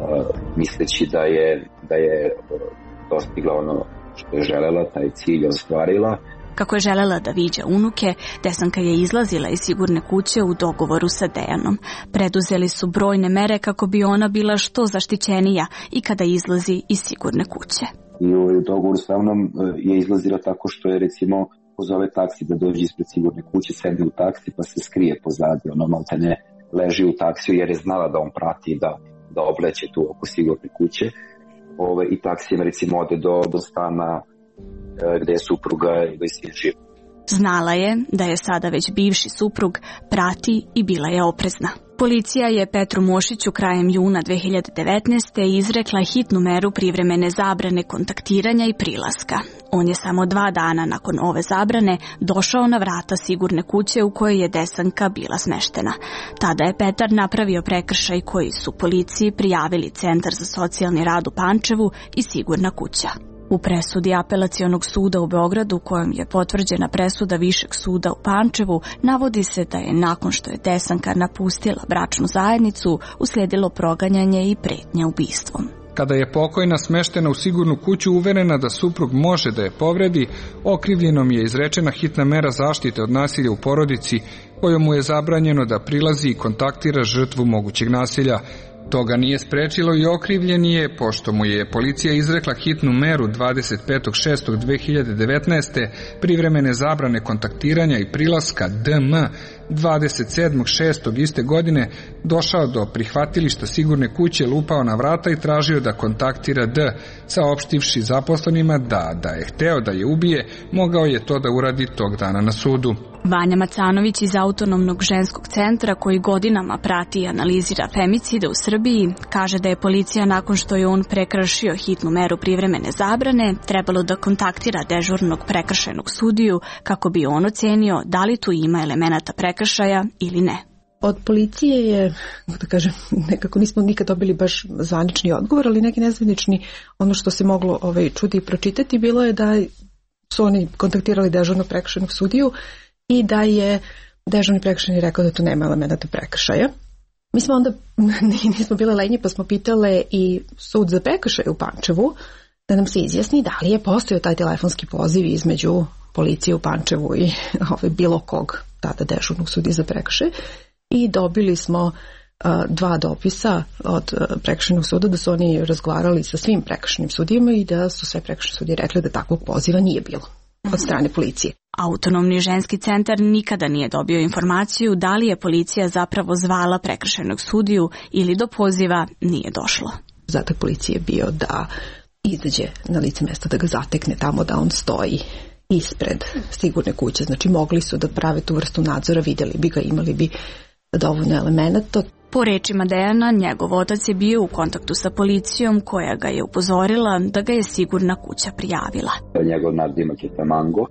misleći da je, da je uh, dostigla ono što je želela, taj cilj ostvarila. Kako je želela da viđa unuke, Desanka je izlazila iz sigurne kuće u dogovoru sa Dejanom. Preduzeli su brojne mere kako bi ona bila što zaštićenija i kada izlazi iz sigurne kuće. I u dogovoru sa mnom je izlazila tako što je, recimo, pozove taksi da dođe ispred sigurne kuće, sedi u taksi pa se skrije pozadi, ono malte ne leži u taksiju jer je znala da on prati da, da obleće tu oko sigurne kuće. Ove, i taksijem, recimo, ode do, do stana gde je supruga i sin živ. Znala je da je sada već bivši suprug prati i bila je oprezna. Policija je Petru Mošiću krajem juna dve hiljade devetnaeste. izrekla hitnu meru privremene zabrane kontaktiranja i prilaska. On je samo dva dana nakon ove zabrane došao na vrata sigurne kuće u kojoj je Desanka bila smeštena. Tada je Petar napravio prekršaj koji su policiji prijavili Centar za socijalni rad u Pančevu i sigurna kuća. U presudi Apelacionog suda u Beogradu, kojom je potvrđena presuda Višeg suda u Pančevu, navodi se da je nakon što je Desanka napustila bračnu zajednicu, uslijedilo proganjanje i pretnje ubistvom. Kada je pokojna smeštena u sigurnu kuću uverena da suprug može da je povredi, okrivljenom je izrečena hitna mera zaštite od nasilja u porodici, kojom mu je zabranjeno da prilazi i kontaktira žrtvu mogućeg nasilja. Toga nije sprečilo i okrivljeni je, pošto mu je policija izrekla hitnu meru dvadeset petog šestog dve hiljade devetnaeste. privremene zabrane kontaktiranja i prilaska D M dvadeset sedmog šestog iste godine došao do prihvatilišta sigurne kuće, lupao na vrata i tražio da kontaktira D, saopštivši zaposlenima da, da je hteo da je ubije, mogao je to da uradi tog dana na sudu. Vanja Macanović iz Autonomnog ženskog centra, koji godinama prati i analizira femicide u Srbiji, kaže da je policija nakon što je on prekršio hitnu meru privremene zabrane trebalo da kontaktira dežurnog prekršajnog sudiju kako bi on ocenio da li tu ima elemenata prekršaja ili ne. Od policije je, da kažem, nekako nismo nikad dobili baš zvanični odgovor, ali neki nezvanični, ono što se moglo ovaj, čuti i pročitati, bilo je da su oni kontaktirali dežurnog prekršajnog sudiju i da je dežurni prekršajni rekao da tu nema elemenata prekršaja. Mi smo onda, nismo bile lenji, pa smo pitale i sud za prekršaj u Pančevu da nam se izjasni da li je postojao taj telefonski poziv između policije u Pančevu i ove, bilo kog tada dežurnog sudije za prekršaj. I dobili smo uh, dva dopisa od uh, prekršajnog suda da su oni razgovarali sa svim prekršajnim sudijama i da su sve prekršajne sudije rekli da takvog poziva nije bilo od strane policije. Autonomni ženski centar nikada nije dobio informaciju da li je policija zapravo zvala prekršajnog sudiju ili do poziva nije došlo. Zato je policija bio da izađe na lice mesta, da ga zatekne tamo da on stoji ispred sigurne kuće. Znači mogli su da prave tu vrstu nadzora, vidjeli bi ga, imali bi dovoljno elemenata. Po rečima Dejana, njegov otac je bio u kontaktu sa policijom koja ga je upozorila da ga je sigurna kuća prijavila. Njegov nadimak je Tamango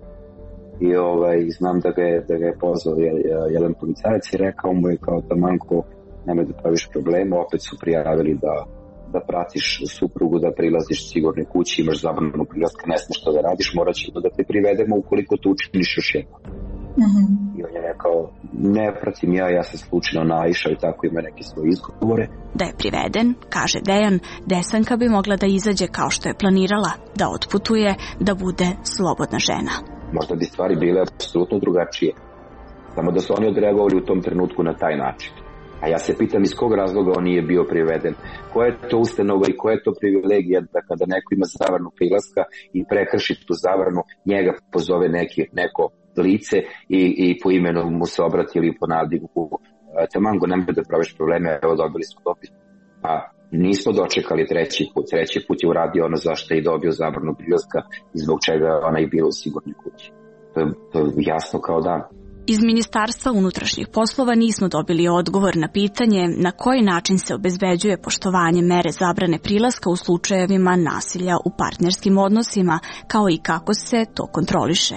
i ovaj, znam da ga je, da ga je pozvao jedan policajac i rekao mu je kao Tamango, nemoj da praviš problema, opet su prijavili da, da pratiš suprugu, da prilaziš sigurne kući, imaš zabranu prilaska, ne znaš što da radiš, morat ćemo da te privedemo ukoliko to učiniš još jedno. Mm-hmm. I on je rekao, ne pratim ja, ja sam slučajno naišao i tako ima neke svoje izgovore. Da je priveden, kaže Dejan, Desanka bi mogla da izađe kao što je planirala, da otputuje, da bude slobodna žena. Možda bi stvari bile apsolutno drugačije. Samo da su oni odreagovali u tom trenutku na taj način. A ja se pitam iz kog razloga on nije bio priveden. Koja je to ustanova i koja je to privilegija da kada neko ima zabranu prilaska i prekrši tu zabranu, njega pozove neki, neko lice i, i po imenu mu se obrati ili po nadimku. Tamango, nemoj da praviš probleme, evo dobili smo dopis. A nismo dočekali treći put. Treći put je uradio ono zašto je dobio zabranu prilaska i zbog čega ona je bila u sigurnoj kući. To je, to je jasno kao dan. Iz Ministarstva unutrašnjih poslova nismo dobili odgovor na pitanje na koji način se obezbeđuje poštovanje mere zabrane prilaska u slučajevima nasilja u partnerskim odnosima, kao i kako se to kontroliše.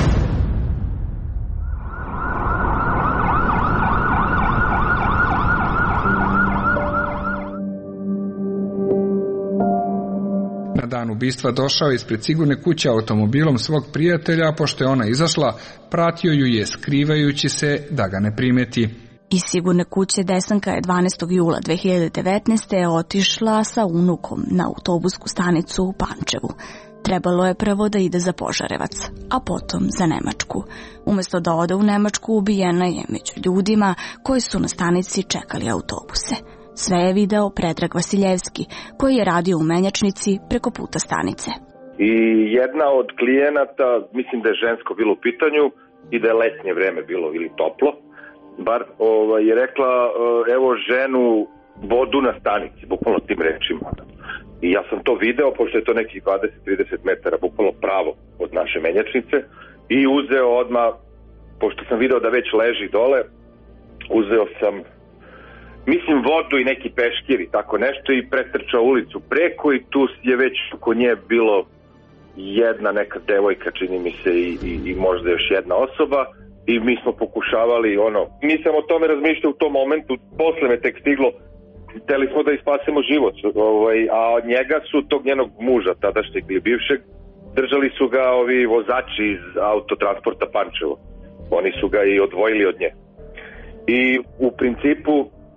Na dan ubistva došao ispred sigurne kuće automobilom svog prijatelja, a pošto je ona izašla, pratio ju je skrivajući se da ga ne primeti. Iz sigurne kuće Desanka je dvanaestog jula dve hiljade devetnaeste. otišla sa unukom na autobusku stanicu u Pančevu. Trebalo je prvo da ide za Požarevac, a potom za Nemačku. Umesto da ode u Nemačku, ubijena je među ljudima koji su na stanici čekali autobuse. Sve je video Predrag Vasiljevski, koji je radio u menjačnici preko puta stanice. I jedna od klijenata, mislim da je žensko bilo u pitanju i da je letnje vreme bilo ili toplo, bar ovaj, je rekla evo ženu vodu na stanici, bukvalno tim rečima. I ja sam to video, pošto je to nekih dvadeset do trideset metara, bukvalno pravo od naše menjačnice, i uzeo odmah, pošto sam video da već leži dole, uzeo sam mislim vodu i neki peškir i tako nešto i pretrčao ulicu preko i tu je već oko nje bilo jedna neka devojka, čini mi se, i, i, i možda još jedna osoba i mi smo pokušavali ono, nisam o tome razmišljao u tom momentu, posle me tek stiglo, hteli smo da ispasemo život, ovaj, a od njega su tog njenog muža, tadašnjeg ili bivšeg, držali su ga ovi vozači iz autotransporta Pančevo, oni su ga i odvojili od nje i u principu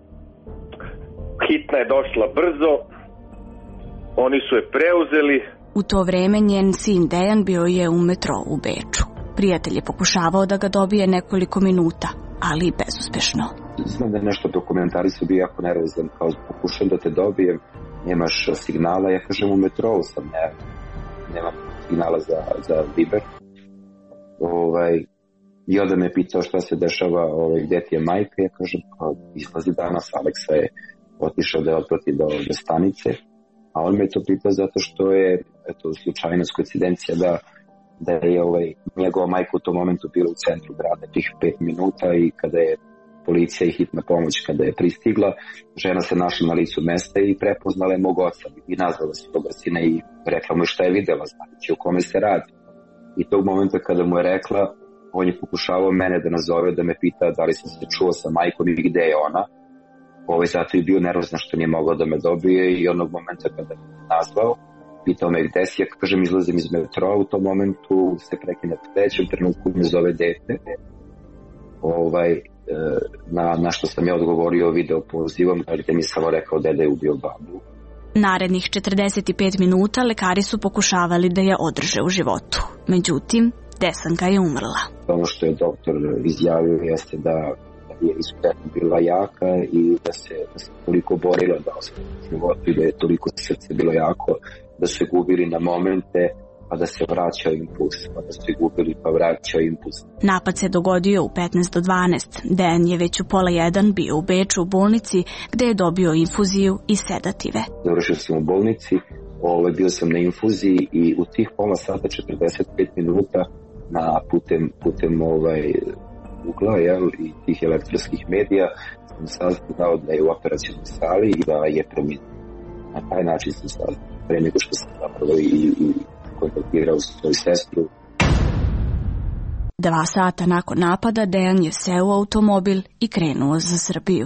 hitna je došla brzo, oni su je preuzeli. U to vreme njen sin Dejan bio je u metrou u Beču. Prijatelj je pokušavao da ga dobije nekoliko minuta, ali bezuspešno. Znam da je nešto dokumentari su bio jako nervozan, kao pokušam da te dobijem, nemaš signala, ja kažem u metrou sam, ne, nemam signala za, za Viber. Ovaj, I onda me pitao šta se dešava, ovaj, gde ti je majka, ja kažem, kao, izlazi danas, Aleksa je otišao da je otprati do, do stanice, a on me to pitao zato što je, eto, slučajnost, koincidencija da, da je ovaj, njegova majka u tom momentu bila u centru grada tih pet minuta i kada je policija i hitna pomoć, kada je pristigla, žena se našla na licu mesta i prepoznala je mog oca i nazvala se toga sina i rekla mu šta je videla, znači o kome se radi. I tog momenta kada mu je rekla, on je pokušavao mene da nazove, da me pita da li sam se čuo sa majkom i gde je ona. Ovaj, zato je bio nervozan što nije mogao da me dobije i onog momenta kada me nazvao, pitao me gde si, ja kažem izlazim iz metroa, u tom momentu se prekine u trećem trenutku me zove dete. Ovaj, na, na što sam ja odgovorio video pozivom, gde mi samo rekao deda je ubio babu. Narednih četrdeset pet minuta lekari su pokušavali da je održe u životu. Međutim, Desanka je umrla. Ono što je doktor izjavio jeste da je izuzetno bila jaka i da se, da se toliko borila da ostane u životu i da je toliko srce bilo jako da su gubili na momente, pa da se vraćao impuls, pa da su gubili pa vraćao impuls. Napad se dogodio u petnaest do dvanaest. Dejan je već u pola jedan bio u Beču u bolnici gde je dobio infuziju i sedative. Završio sam u bolnici, ovaj, bio sam na infuziji i u tih pola sata četrdeset pet minuta na putem, putem ovaj, ugla, jel, i tih elektronskih medija sam saznao da je u operacionoj sali i da je preminuo. Na taj način sam saznao, pre nego što sam zapravo i, i kontaktirao svoju sestru. Dva sata nakon napada Dejan je seo u automobil i krenuo za Srbiju.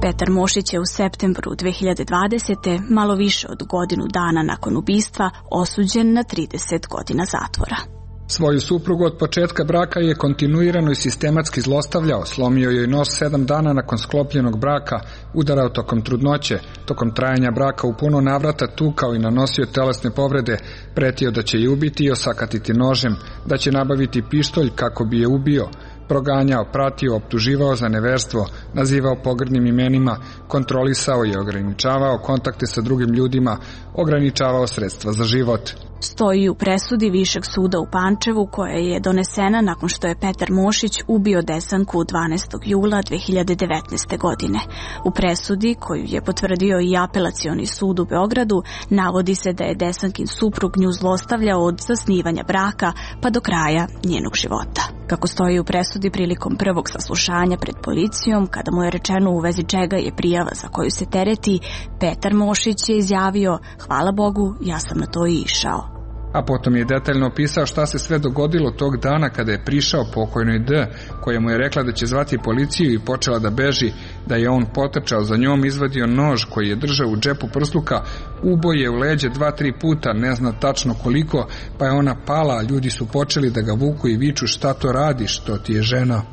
Petar Mošić je u septembru dve hiljade dvadesete. malo više od godinu dana nakon ubistva osuđen na trideset godina zatvora. Svoju suprugu od početka braka je kontinuirano i sistematski zlostavljao, slomio joj nos sedam dana nakon sklopljenog braka, udarao tokom trudnoće, tokom trajanja braka u puno navrata tukao i nanosio telesne povrede, pretio da će je ubiti i osakatiti nožem, da će nabaviti pištolj kako bi je ubio, proganjao, pratio, optuživao za neverstvo, nazivao pogrdnim imenima, kontrolisao i ograničavao kontakte sa drugim ljudima, ograničavao sredstva za život. Stoji u presudi Višeg suda u Pančevu koja je donesena nakon što je Petar Mošić ubio Desanku dvanaestog jula dve hiljade devetnaeste. godine. U presudi, koju je potvrdio i Apelacioni sud u Beogradu, navodi se da je Desankin suprug nju zlostavljao od zasnivanja braka pa do kraja njenog života. Kako stoji u presudi prilikom prvog saslušanja pred policijom, kada mu je rečeno u vezi čega je prijava za koju se tereti, Petar Mošić je izjavio: "Hvala Bogu, ja sam na to i išao." A potom je detaljno opisao šta se sve dogodilo tog dana kada je prišao pokojnoj D, koja mu je rekla da će zvati policiju i počela da beži, da je on potrčao za njom, izvadio nož koji je držao u džepu prsluka, ubo je u leđe dva, tri puta, ne zna tačno koliko, pa je ona pala, a ljudi su počeli da ga vuku i viču: "Šta to radiš, to ti je žena."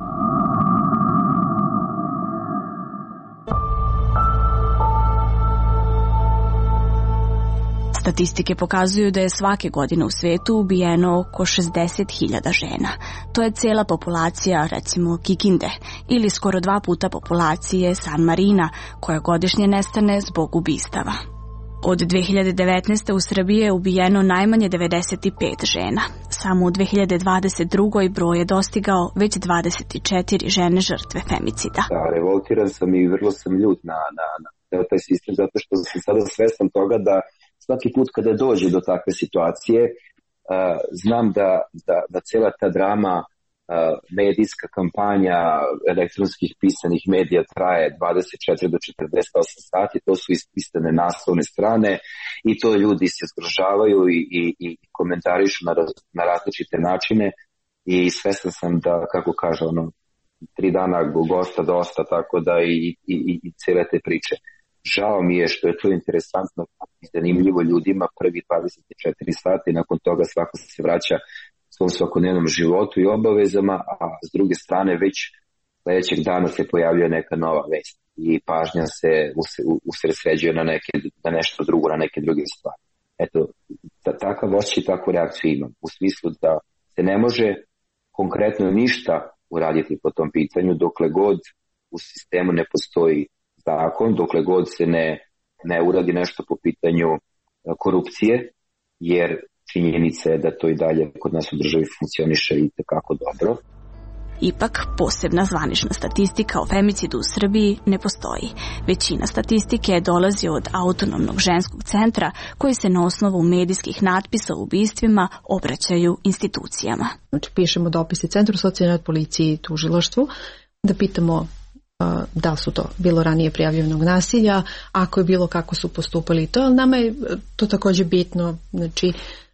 Statistike pokazuju da je svake godine u svetu ubijeno oko šezdeset hiljada žena. To je cela populacija, recimo, Kikinde, ili skoro dva puta populacije San Marina, koja godišnje nestane zbog ubistava. Od dve hiljade devetnaeste. u Srbiji je ubijeno najmanje devedeset pet žena. Samo u dve hiljade dvadeset drugoj. broj je dostigao već dvadeset četiri žene žrtve femicida. Da, revoltiran sam i vrlo sam ljut na, na, na taj sistem, zato što sam sada svestan toga da svaki put kada dođe do takve situacije, uh, znam da, da, da cela ta drama, uh, medijska kampanja elektronskih pisanih medija traje dvadeset četiri do četrdeset osam sati, to su ispisane naslovne strane i to ljudi se zgrožavaju i, i, i komentarišu na, na različite načine i svestan sam da, kako kaže ono, tri dana gosta dosta, tako da i, i, i, i cele te priče. Žao mi je što je to interesantno i zanimljivo ljudima prvi dvadeset četiri sata i nakon toga svako se vraća svom svakodnevnom životu i obavezama, a s druge strane već sledećeg dana se pojavljuje neka nova vest i pažnja se usredsređuje na, neke, na nešto drugo, na neke druge stvari. Eto, takav osjećaj i takvu reakciju imam, u smislu da se ne može konkretno ništa uraditi po tom pitanju dokle god u sistemu ne postoji zakon, dokle god se ne, ne uradi nešto po pitanju korupcije, jer činjenica je da to i dalje kod nas u državi funkcioniše i tekako dobro. Ipak, posebna zvanična statistika o femicidu u Srbiji ne postoji. Većina statistike dolazi od Autonomnog ženskog centra, koji se na osnovu medijskih natpisa o ubistvima obraćaju institucijama. Znači, pišemo dopise Centru socijalne policiji i tužilaštvu, da pitamo da su to bilo ranije prijavljenog nasilja, ako je bilo, kako su postupali to, ali nama je to također bitno, znači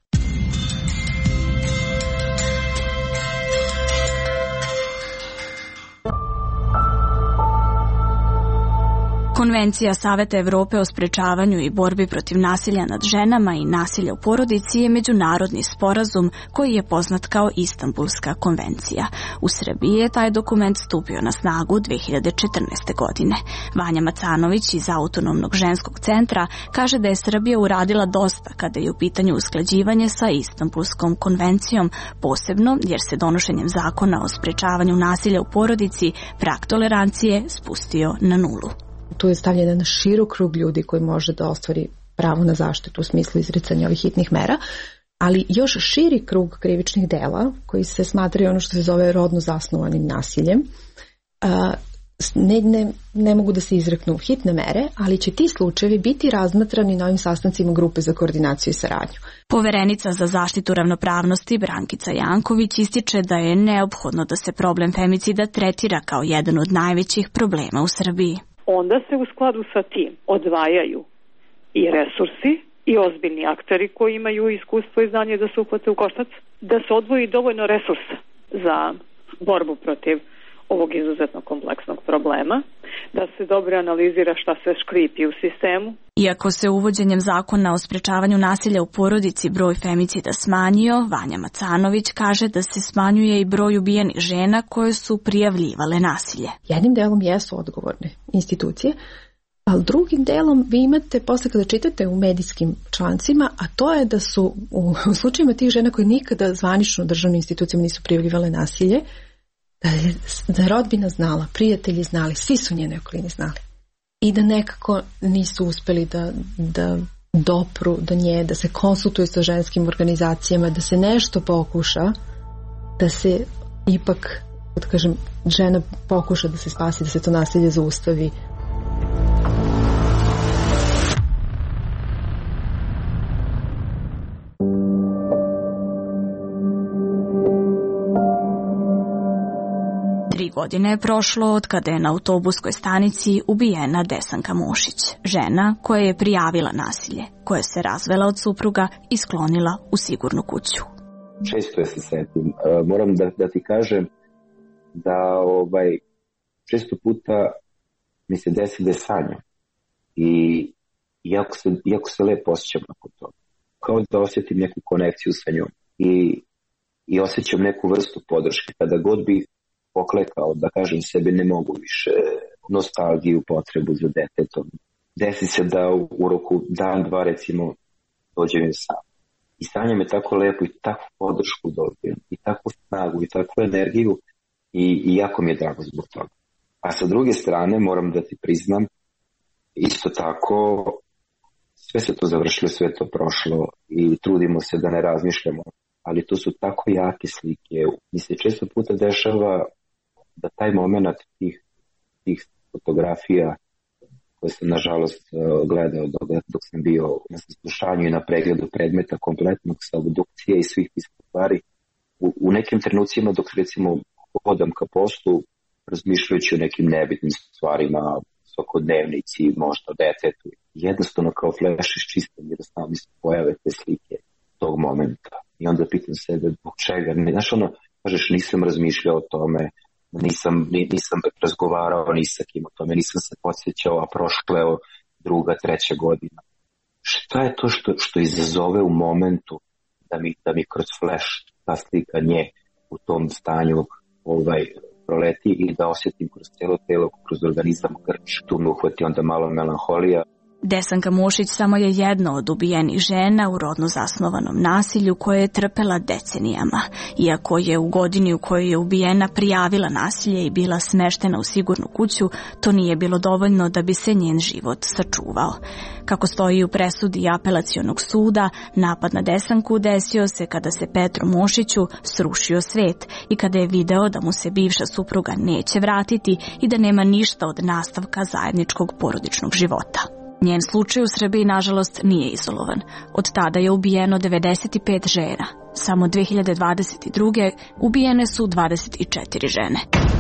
Konvencija Saveta Evrope o sprečavanju i borbi protiv nasilja nad ženama i nasilja u porodici je međunarodni sporazum koji je poznat kao Istanbulska konvencija. U Srbiji je taj dokument stupio na snagu dve hiljade četrnaeste. godine. Vanja Macanović iz Autonomnog ženskog centra kaže da je Srbija uradila dosta kada je u pitanju usklađivanje sa Istanbulskom konvencijom, posebno jer se donošenjem zakona o sprečavanju nasilja u porodici prag tolerancije spustio na nulu. Tu je stavljen na širok krug ljudi koji može da ostvari pravo na zaštitu u smislu izricanja ovih hitnih mera, ali još širi krug krivičnih dela koji se smatraju ono što se zove rodno zasnovanim nasiljem. Ne, ne, ne mogu da se izreknu hitne mere, ali će ti slučajevi biti razmatrani na ovim sastancima grupe za koordinaciju i saradnju. Poverenica za zaštitu ravnopravnosti Brankica Janković ističe da je neophodno da se problem femicida tretira kao jedan od najvećih problema u Srbiji. Onda se u skladu sa tim odvajaju i resursi i ozbiljni akteri koji imaju iskustvo i znanje da se uhvate u koštac, da se odvoji dovoljno resursa za borbu protiv ovog izuzetno kompleksnog problema, da se dobro analizira šta se škripi u sistemu. Iako se uvođenjem zakona o sprečavanju nasilja u porodici broj femicida smanjio, Vanja Macanović kaže da se smanjuje i broj ubijenih žena koje su prijavljivale nasilje. Jednim delom jesu odgovorne institucije, ali drugim delom vi imate, posle kada čitate u medijskim člancima, a to je da su u, u slučajima tih žena koje nikada zvanično državnim institucijama nisu prijavljivale nasilje, da je, da je rodbina znala, prijatelji znali, svi su njene okolini znali. I da nekako nisu uspeli da, da dopru do nje, da se konsultuju sa ženskim organizacijama, da se nešto pokuša, da se ipak, da kažem, žena pokuša da se spasi, da se to nasilje zaustavi. Tri godine je prošlo od kada je na autobuskoj stanici ubijena Desanka Mošić, žena koja je prijavila nasilje, koja se razvela od supruga i sklonila u sigurnu kuću. Često je se setim. Moram da, da ti kažem da ovaj, često puta mi se desi da je sanjam. I jako se, jako se lepo osjećam nakon toga. Kao da osjetim neku konekciju sa njom. I, i osjećam neku vrstu podrške. Kada god bih poklekao, da kažem sebi ne mogu više, nostalgiju, potrebu za detetom. Desi se da u, u roku dan, dva recimo dođem sam. I sanja me tako lepo i takvu podršku dobijem, i takvu snagu, i takvu energiju i, i jako mi je drago zbog toga. A sa druge strane moram da ti priznam, isto tako sve se to završilo, sve to prošlo i trudimo se da ne razmišljamo, ali to su tako jake slike. Mi se često puta dešava da taj moment tih, tih fotografija koje sam nažalost gledao dok, dok sam bio na saslušanju i na pregledu predmeta kompletnog sa obdukcije i svih tih stvari, u, u nekim trenucima dok recimo hodam ka poslu, razmišljajući o nekim nebitnim stvarima, svakodnevnici, možda o detetu, jednostavno kao fleš iščistam jer samo mi se pojave te slike tog momenta. I onda pitam sebe zbog čega. Znaš ono, kažeš nisam razmišljao o tome, nisam, nisam razgovarao ni sa kim o tome, nisam se podsjećao, a prošla je druga, treća godina. Šta je to što, što izazove u momentu da mi, da mi kroz flash ta slika nje u tom stanju ovaj, proleti i da osjetim kroz cijelo telo, kroz organizam grč, tu me uhvati onda malo melanholija. Desanka Mošić samo je jedna od ubijenih žena u rodno zasnovanom nasilju koje je trpela decenijama. Iako je u godini u kojoj je ubijena prijavila nasilje i bila smeštena u sigurnu kuću, to nije bilo dovoljno da bi se njen život sačuvao. Kako stoji u presudi apelacionog suda, napad na Desanku desio se kada se Petru Mošiću srušio svet i kada je video da mu se bivša supruga neće vratiti i da nema ništa od nastavka zajedničkog porodičnog života. Njen slučaj u Srbiji, nažalost, nije izolovan. Od tada je ubijeno devedeset pet žena. Samo dve hiljade dvadeset druge ubijene su dvadeset četiri žene.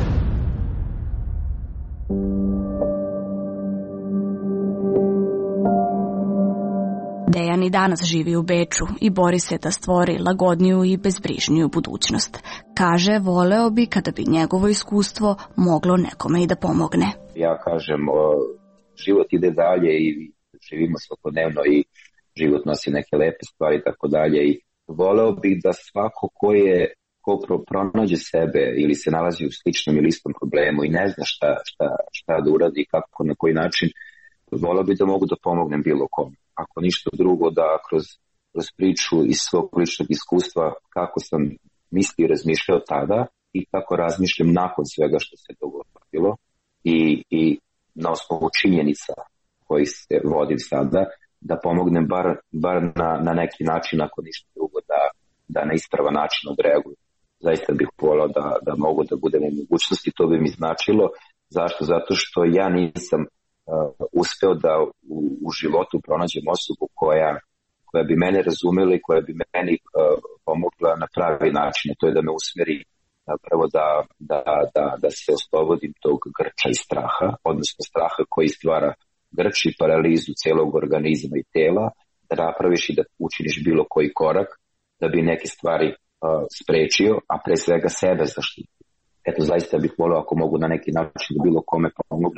Dejan i danas živi u Beču i bori se da stvori lagodniju i bezbrižniju budućnost. Kaže, voleo bi kada bi njegovo iskustvo moglo nekome i da pomogne. Ja kažem, život ide dalje i živimo svakodnevno i život nosi neke lepe stvari i tako dalje i voleo bih da svako ko je ko pronađe sebe ili se nalazi u sličnom ili istom problemu i ne zna šta, šta, šta da uradi, kako, na koji način, voleo bih da mogu da pomognem bilo kome. Ako ništa drugo, da kroz, kroz priču iz svog ličnog iskustva kako sam mislio i razmišljao tada i kako razmišljam nakon svega što se dogodilo i, i na osnovu činjenica koji se vodim sada, da pomognem bar, bar na, na neki način, ako ništa drugo, da, da na ispravan način odreaguju. Zaista bih volao da, da mogu da budem u mogućnosti, to bi mi značilo. Zašto? Zato što ja nisam uh, uspeo da u, u životu pronađem osobu koja, koja bi mene razumela i koja bi meni uh, pomogla na pravi način. To je da me usmeri prvo da, da, da, da se oslobodim tog grča i straha, odnosno straha koji stvara grč i paralizu celog organizma i tela, da napraviš i da učiniš bilo koji korak da bi neke stvari uh, sprečio, a pre svega sebe zaštitio. Eto, zaista bih volio ako mogu na neki način da bilo kome pomognem.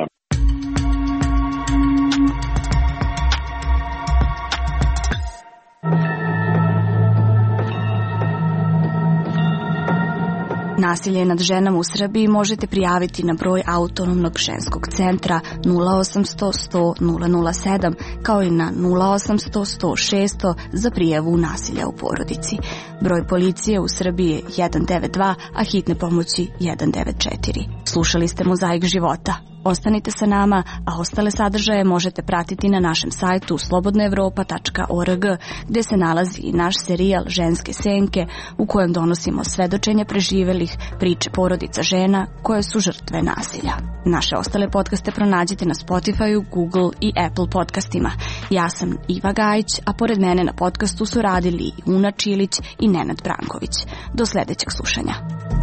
Nasilje nad ženama u Srbiji možete prijaviti na broj Autonomnog ženskog centra nula osamsto sto nula nula sedam kao i na nula osamsto sto šesto za prijavu nasilja u porodici. Broj policije u Srbiji je jedan devet dva, a hitne pomoći jedan devet četiri. Slušali ste Mozaik života. Ostanite sa nama, a ostale sadržaje možete pratiti na našem sajtu slobodna evropa tačka org, gde se nalazi i naš serijal Ženske senke, u kojem donosimo svedočenja preživelih, priče porodica žena koje su žrtve nasilja. Naše ostale podcaste pronađite na Spotify-u, Google i Apple podcastima. Ja sam Iva Gajić, a pored mene na podcastu su radili i Una Čilić i Nenad Branković. Do sledećeg slušanja.